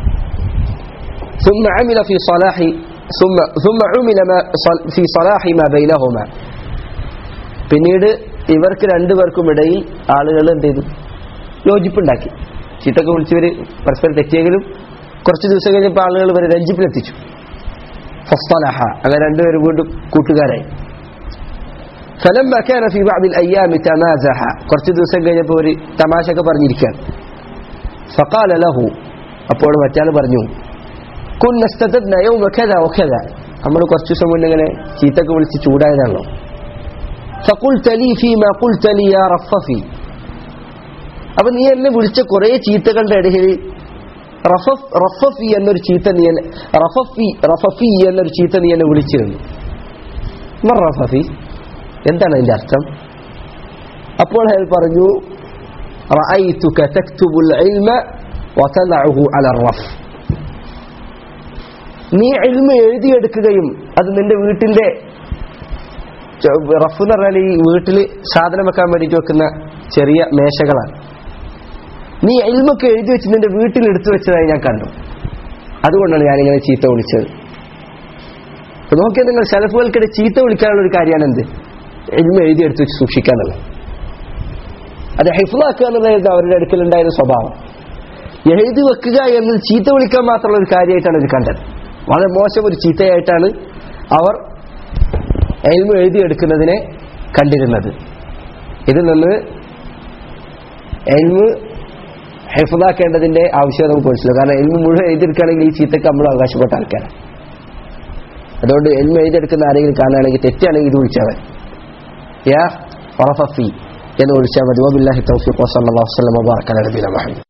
ثم عمل في صلاح ثم ثم عمل ما في صلاح ما بينهما, പിന്നീട് ഇവർക്ക് രണ്ടുപേർക്കും ഇടയിൽ ആളുകൾ എന്ത് ചെയ്തു, യോജിപ്പുണ്ടാക്കി. ചീത്തൊക്കെ വിളിച്ചവർ പരസ്പരം തെറ്റിയെങ്കിലും കുറച്ച് ദിവസം കഴിഞ്ഞപ്പോൾ ആളുകൾ ഇവരെ രഞ്ജിപ്പിലെത്തിച്ചു. ഫസ്തലഹ, അങ്ങനെ രണ്ടുപേരും വീണ്ടും കൂട്ടുകാരായി. فلما كان في بعض الايام تمازح, കുറച്ച് ദിവസം കഴിഞ്ഞപ്പോൾ ഒരു തമാശയൊക്കെ പറഞ്ഞിരിക്കുകയാണ്. فقال له, അപ്പോൾ മറ്റാൾ പറഞ്ഞു, كنا استددنا يوم كذا وكذا, നമ്മൾ കുറച്ച് ദിവസം മുന്നേ ഇങ്ങനെ ചീത്തൊക്കെ വിളിച്ച് ചൂടായതാണല്ലോ. فقلت لي فيما قلت لي يا رففي, അപ്പോൾ നീ എന്നെ വിളിച്ച കുറേ ചീത്തകളുടെ ഇടയിൽ റഫഫ് റഫഫി എന്നൊരു ചീത്ത നീ എന്നെ റഫഫി റഫഫി എന്നൊരു ചീത്ത നീ എന്നെ വിളിച്ചിരുന്നു. റഫഫി എന്താണ് അതിന്റെ അർത്ഥം? അപ്പോൾ അയാൾ പറഞ്ഞു, റഅയ്തുക തക്തുബുൽ ഇൽമ വതദഉഹു അല റഫ്, നീ ഇൽമ എഴുതിയെടുക്കുകയും അത് നിന്റെ വീട്ടിന്റെ റഫ് എന്ന് പറഞ്ഞാൽ ഈ വീട്ടിൽ സാധനം വെക്കാൻ വേണ്ടിയിട്ട് വെക്കുന്ന ചെറിയ മേശകളാണ്. നീ ഇൽമൊക്കെ എഴുതി വെച്ച് നിന്റെ വീട്ടിൽ എടുത്തു വെച്ചതായി ഞാൻ കണ്ടു, അതുകൊണ്ടാണ് ഞാനിങ്ങനെ ചീത്ത വിളിച്ചത്. നോക്കിയാൽ നിങ്ങൾ സലഫുകൾക്കിടെ ചീത്ത വിളിക്കാനുള്ള ഒരു കാര്യമാണ് എന്ത്, ഇൽമ എഴുതി എടുത്ത് വെച്ച് സൂക്ഷിക്കാന്നുള്ളത്. അത് ഹിഫ്ളാക്കുക എന്നുള്ളതായിരുന്നു അവരുടെ അടുക്കലുണ്ടായിരുന്ന സ്വഭാവം. എഴുതി വെക്കുക എന്നത് ചീത്ത വിളിക്കാൻ മാത്രമുള്ള ഒരു കാര്യമായിട്ടാണ് ഇത് കണ്ടത്. വളരെ മോശം ഒരു ചീത്തയായിട്ടാണ് അവർ ഇൽമ എഴുതിയെടുക്കുന്നതിനെ കണ്ടിരുന്നത്. ഇതിൽ നിന്ന് ഇൽമ ഹിഫ്ളാക്കേണ്ടതിന്റെ ആവശ്യകത നമുക്ക് മനസ്സിലാവും. കാരണം ഇൽമ മുഴുവൻ എഴുതിയെടുക്കുകയാണെങ്കിൽ ഈ ചീത്തക്ക് നമ്മൾ അവകാശപ്പെട്ട ആൾക്കാരാണ്. അതുകൊണ്ട് ഇൽമ എഴുതിയെടുക്കുന്ന ആരെങ്കിലും കാണുകയാണെങ്കിൽ തെറ്റാണെങ്കിൽ ഇത് വിളിച്ചാൽ മതി, യാ റഫഫി എന്ന് വിളിച്ചാൽ മതി. വബില്ലാഹി തൗഫീഖ് വസല്ലല്ലാഹു അലൈഹി വസല്ലം വബാറക അലാ നബിയിനാ മുഹമ്മദ്.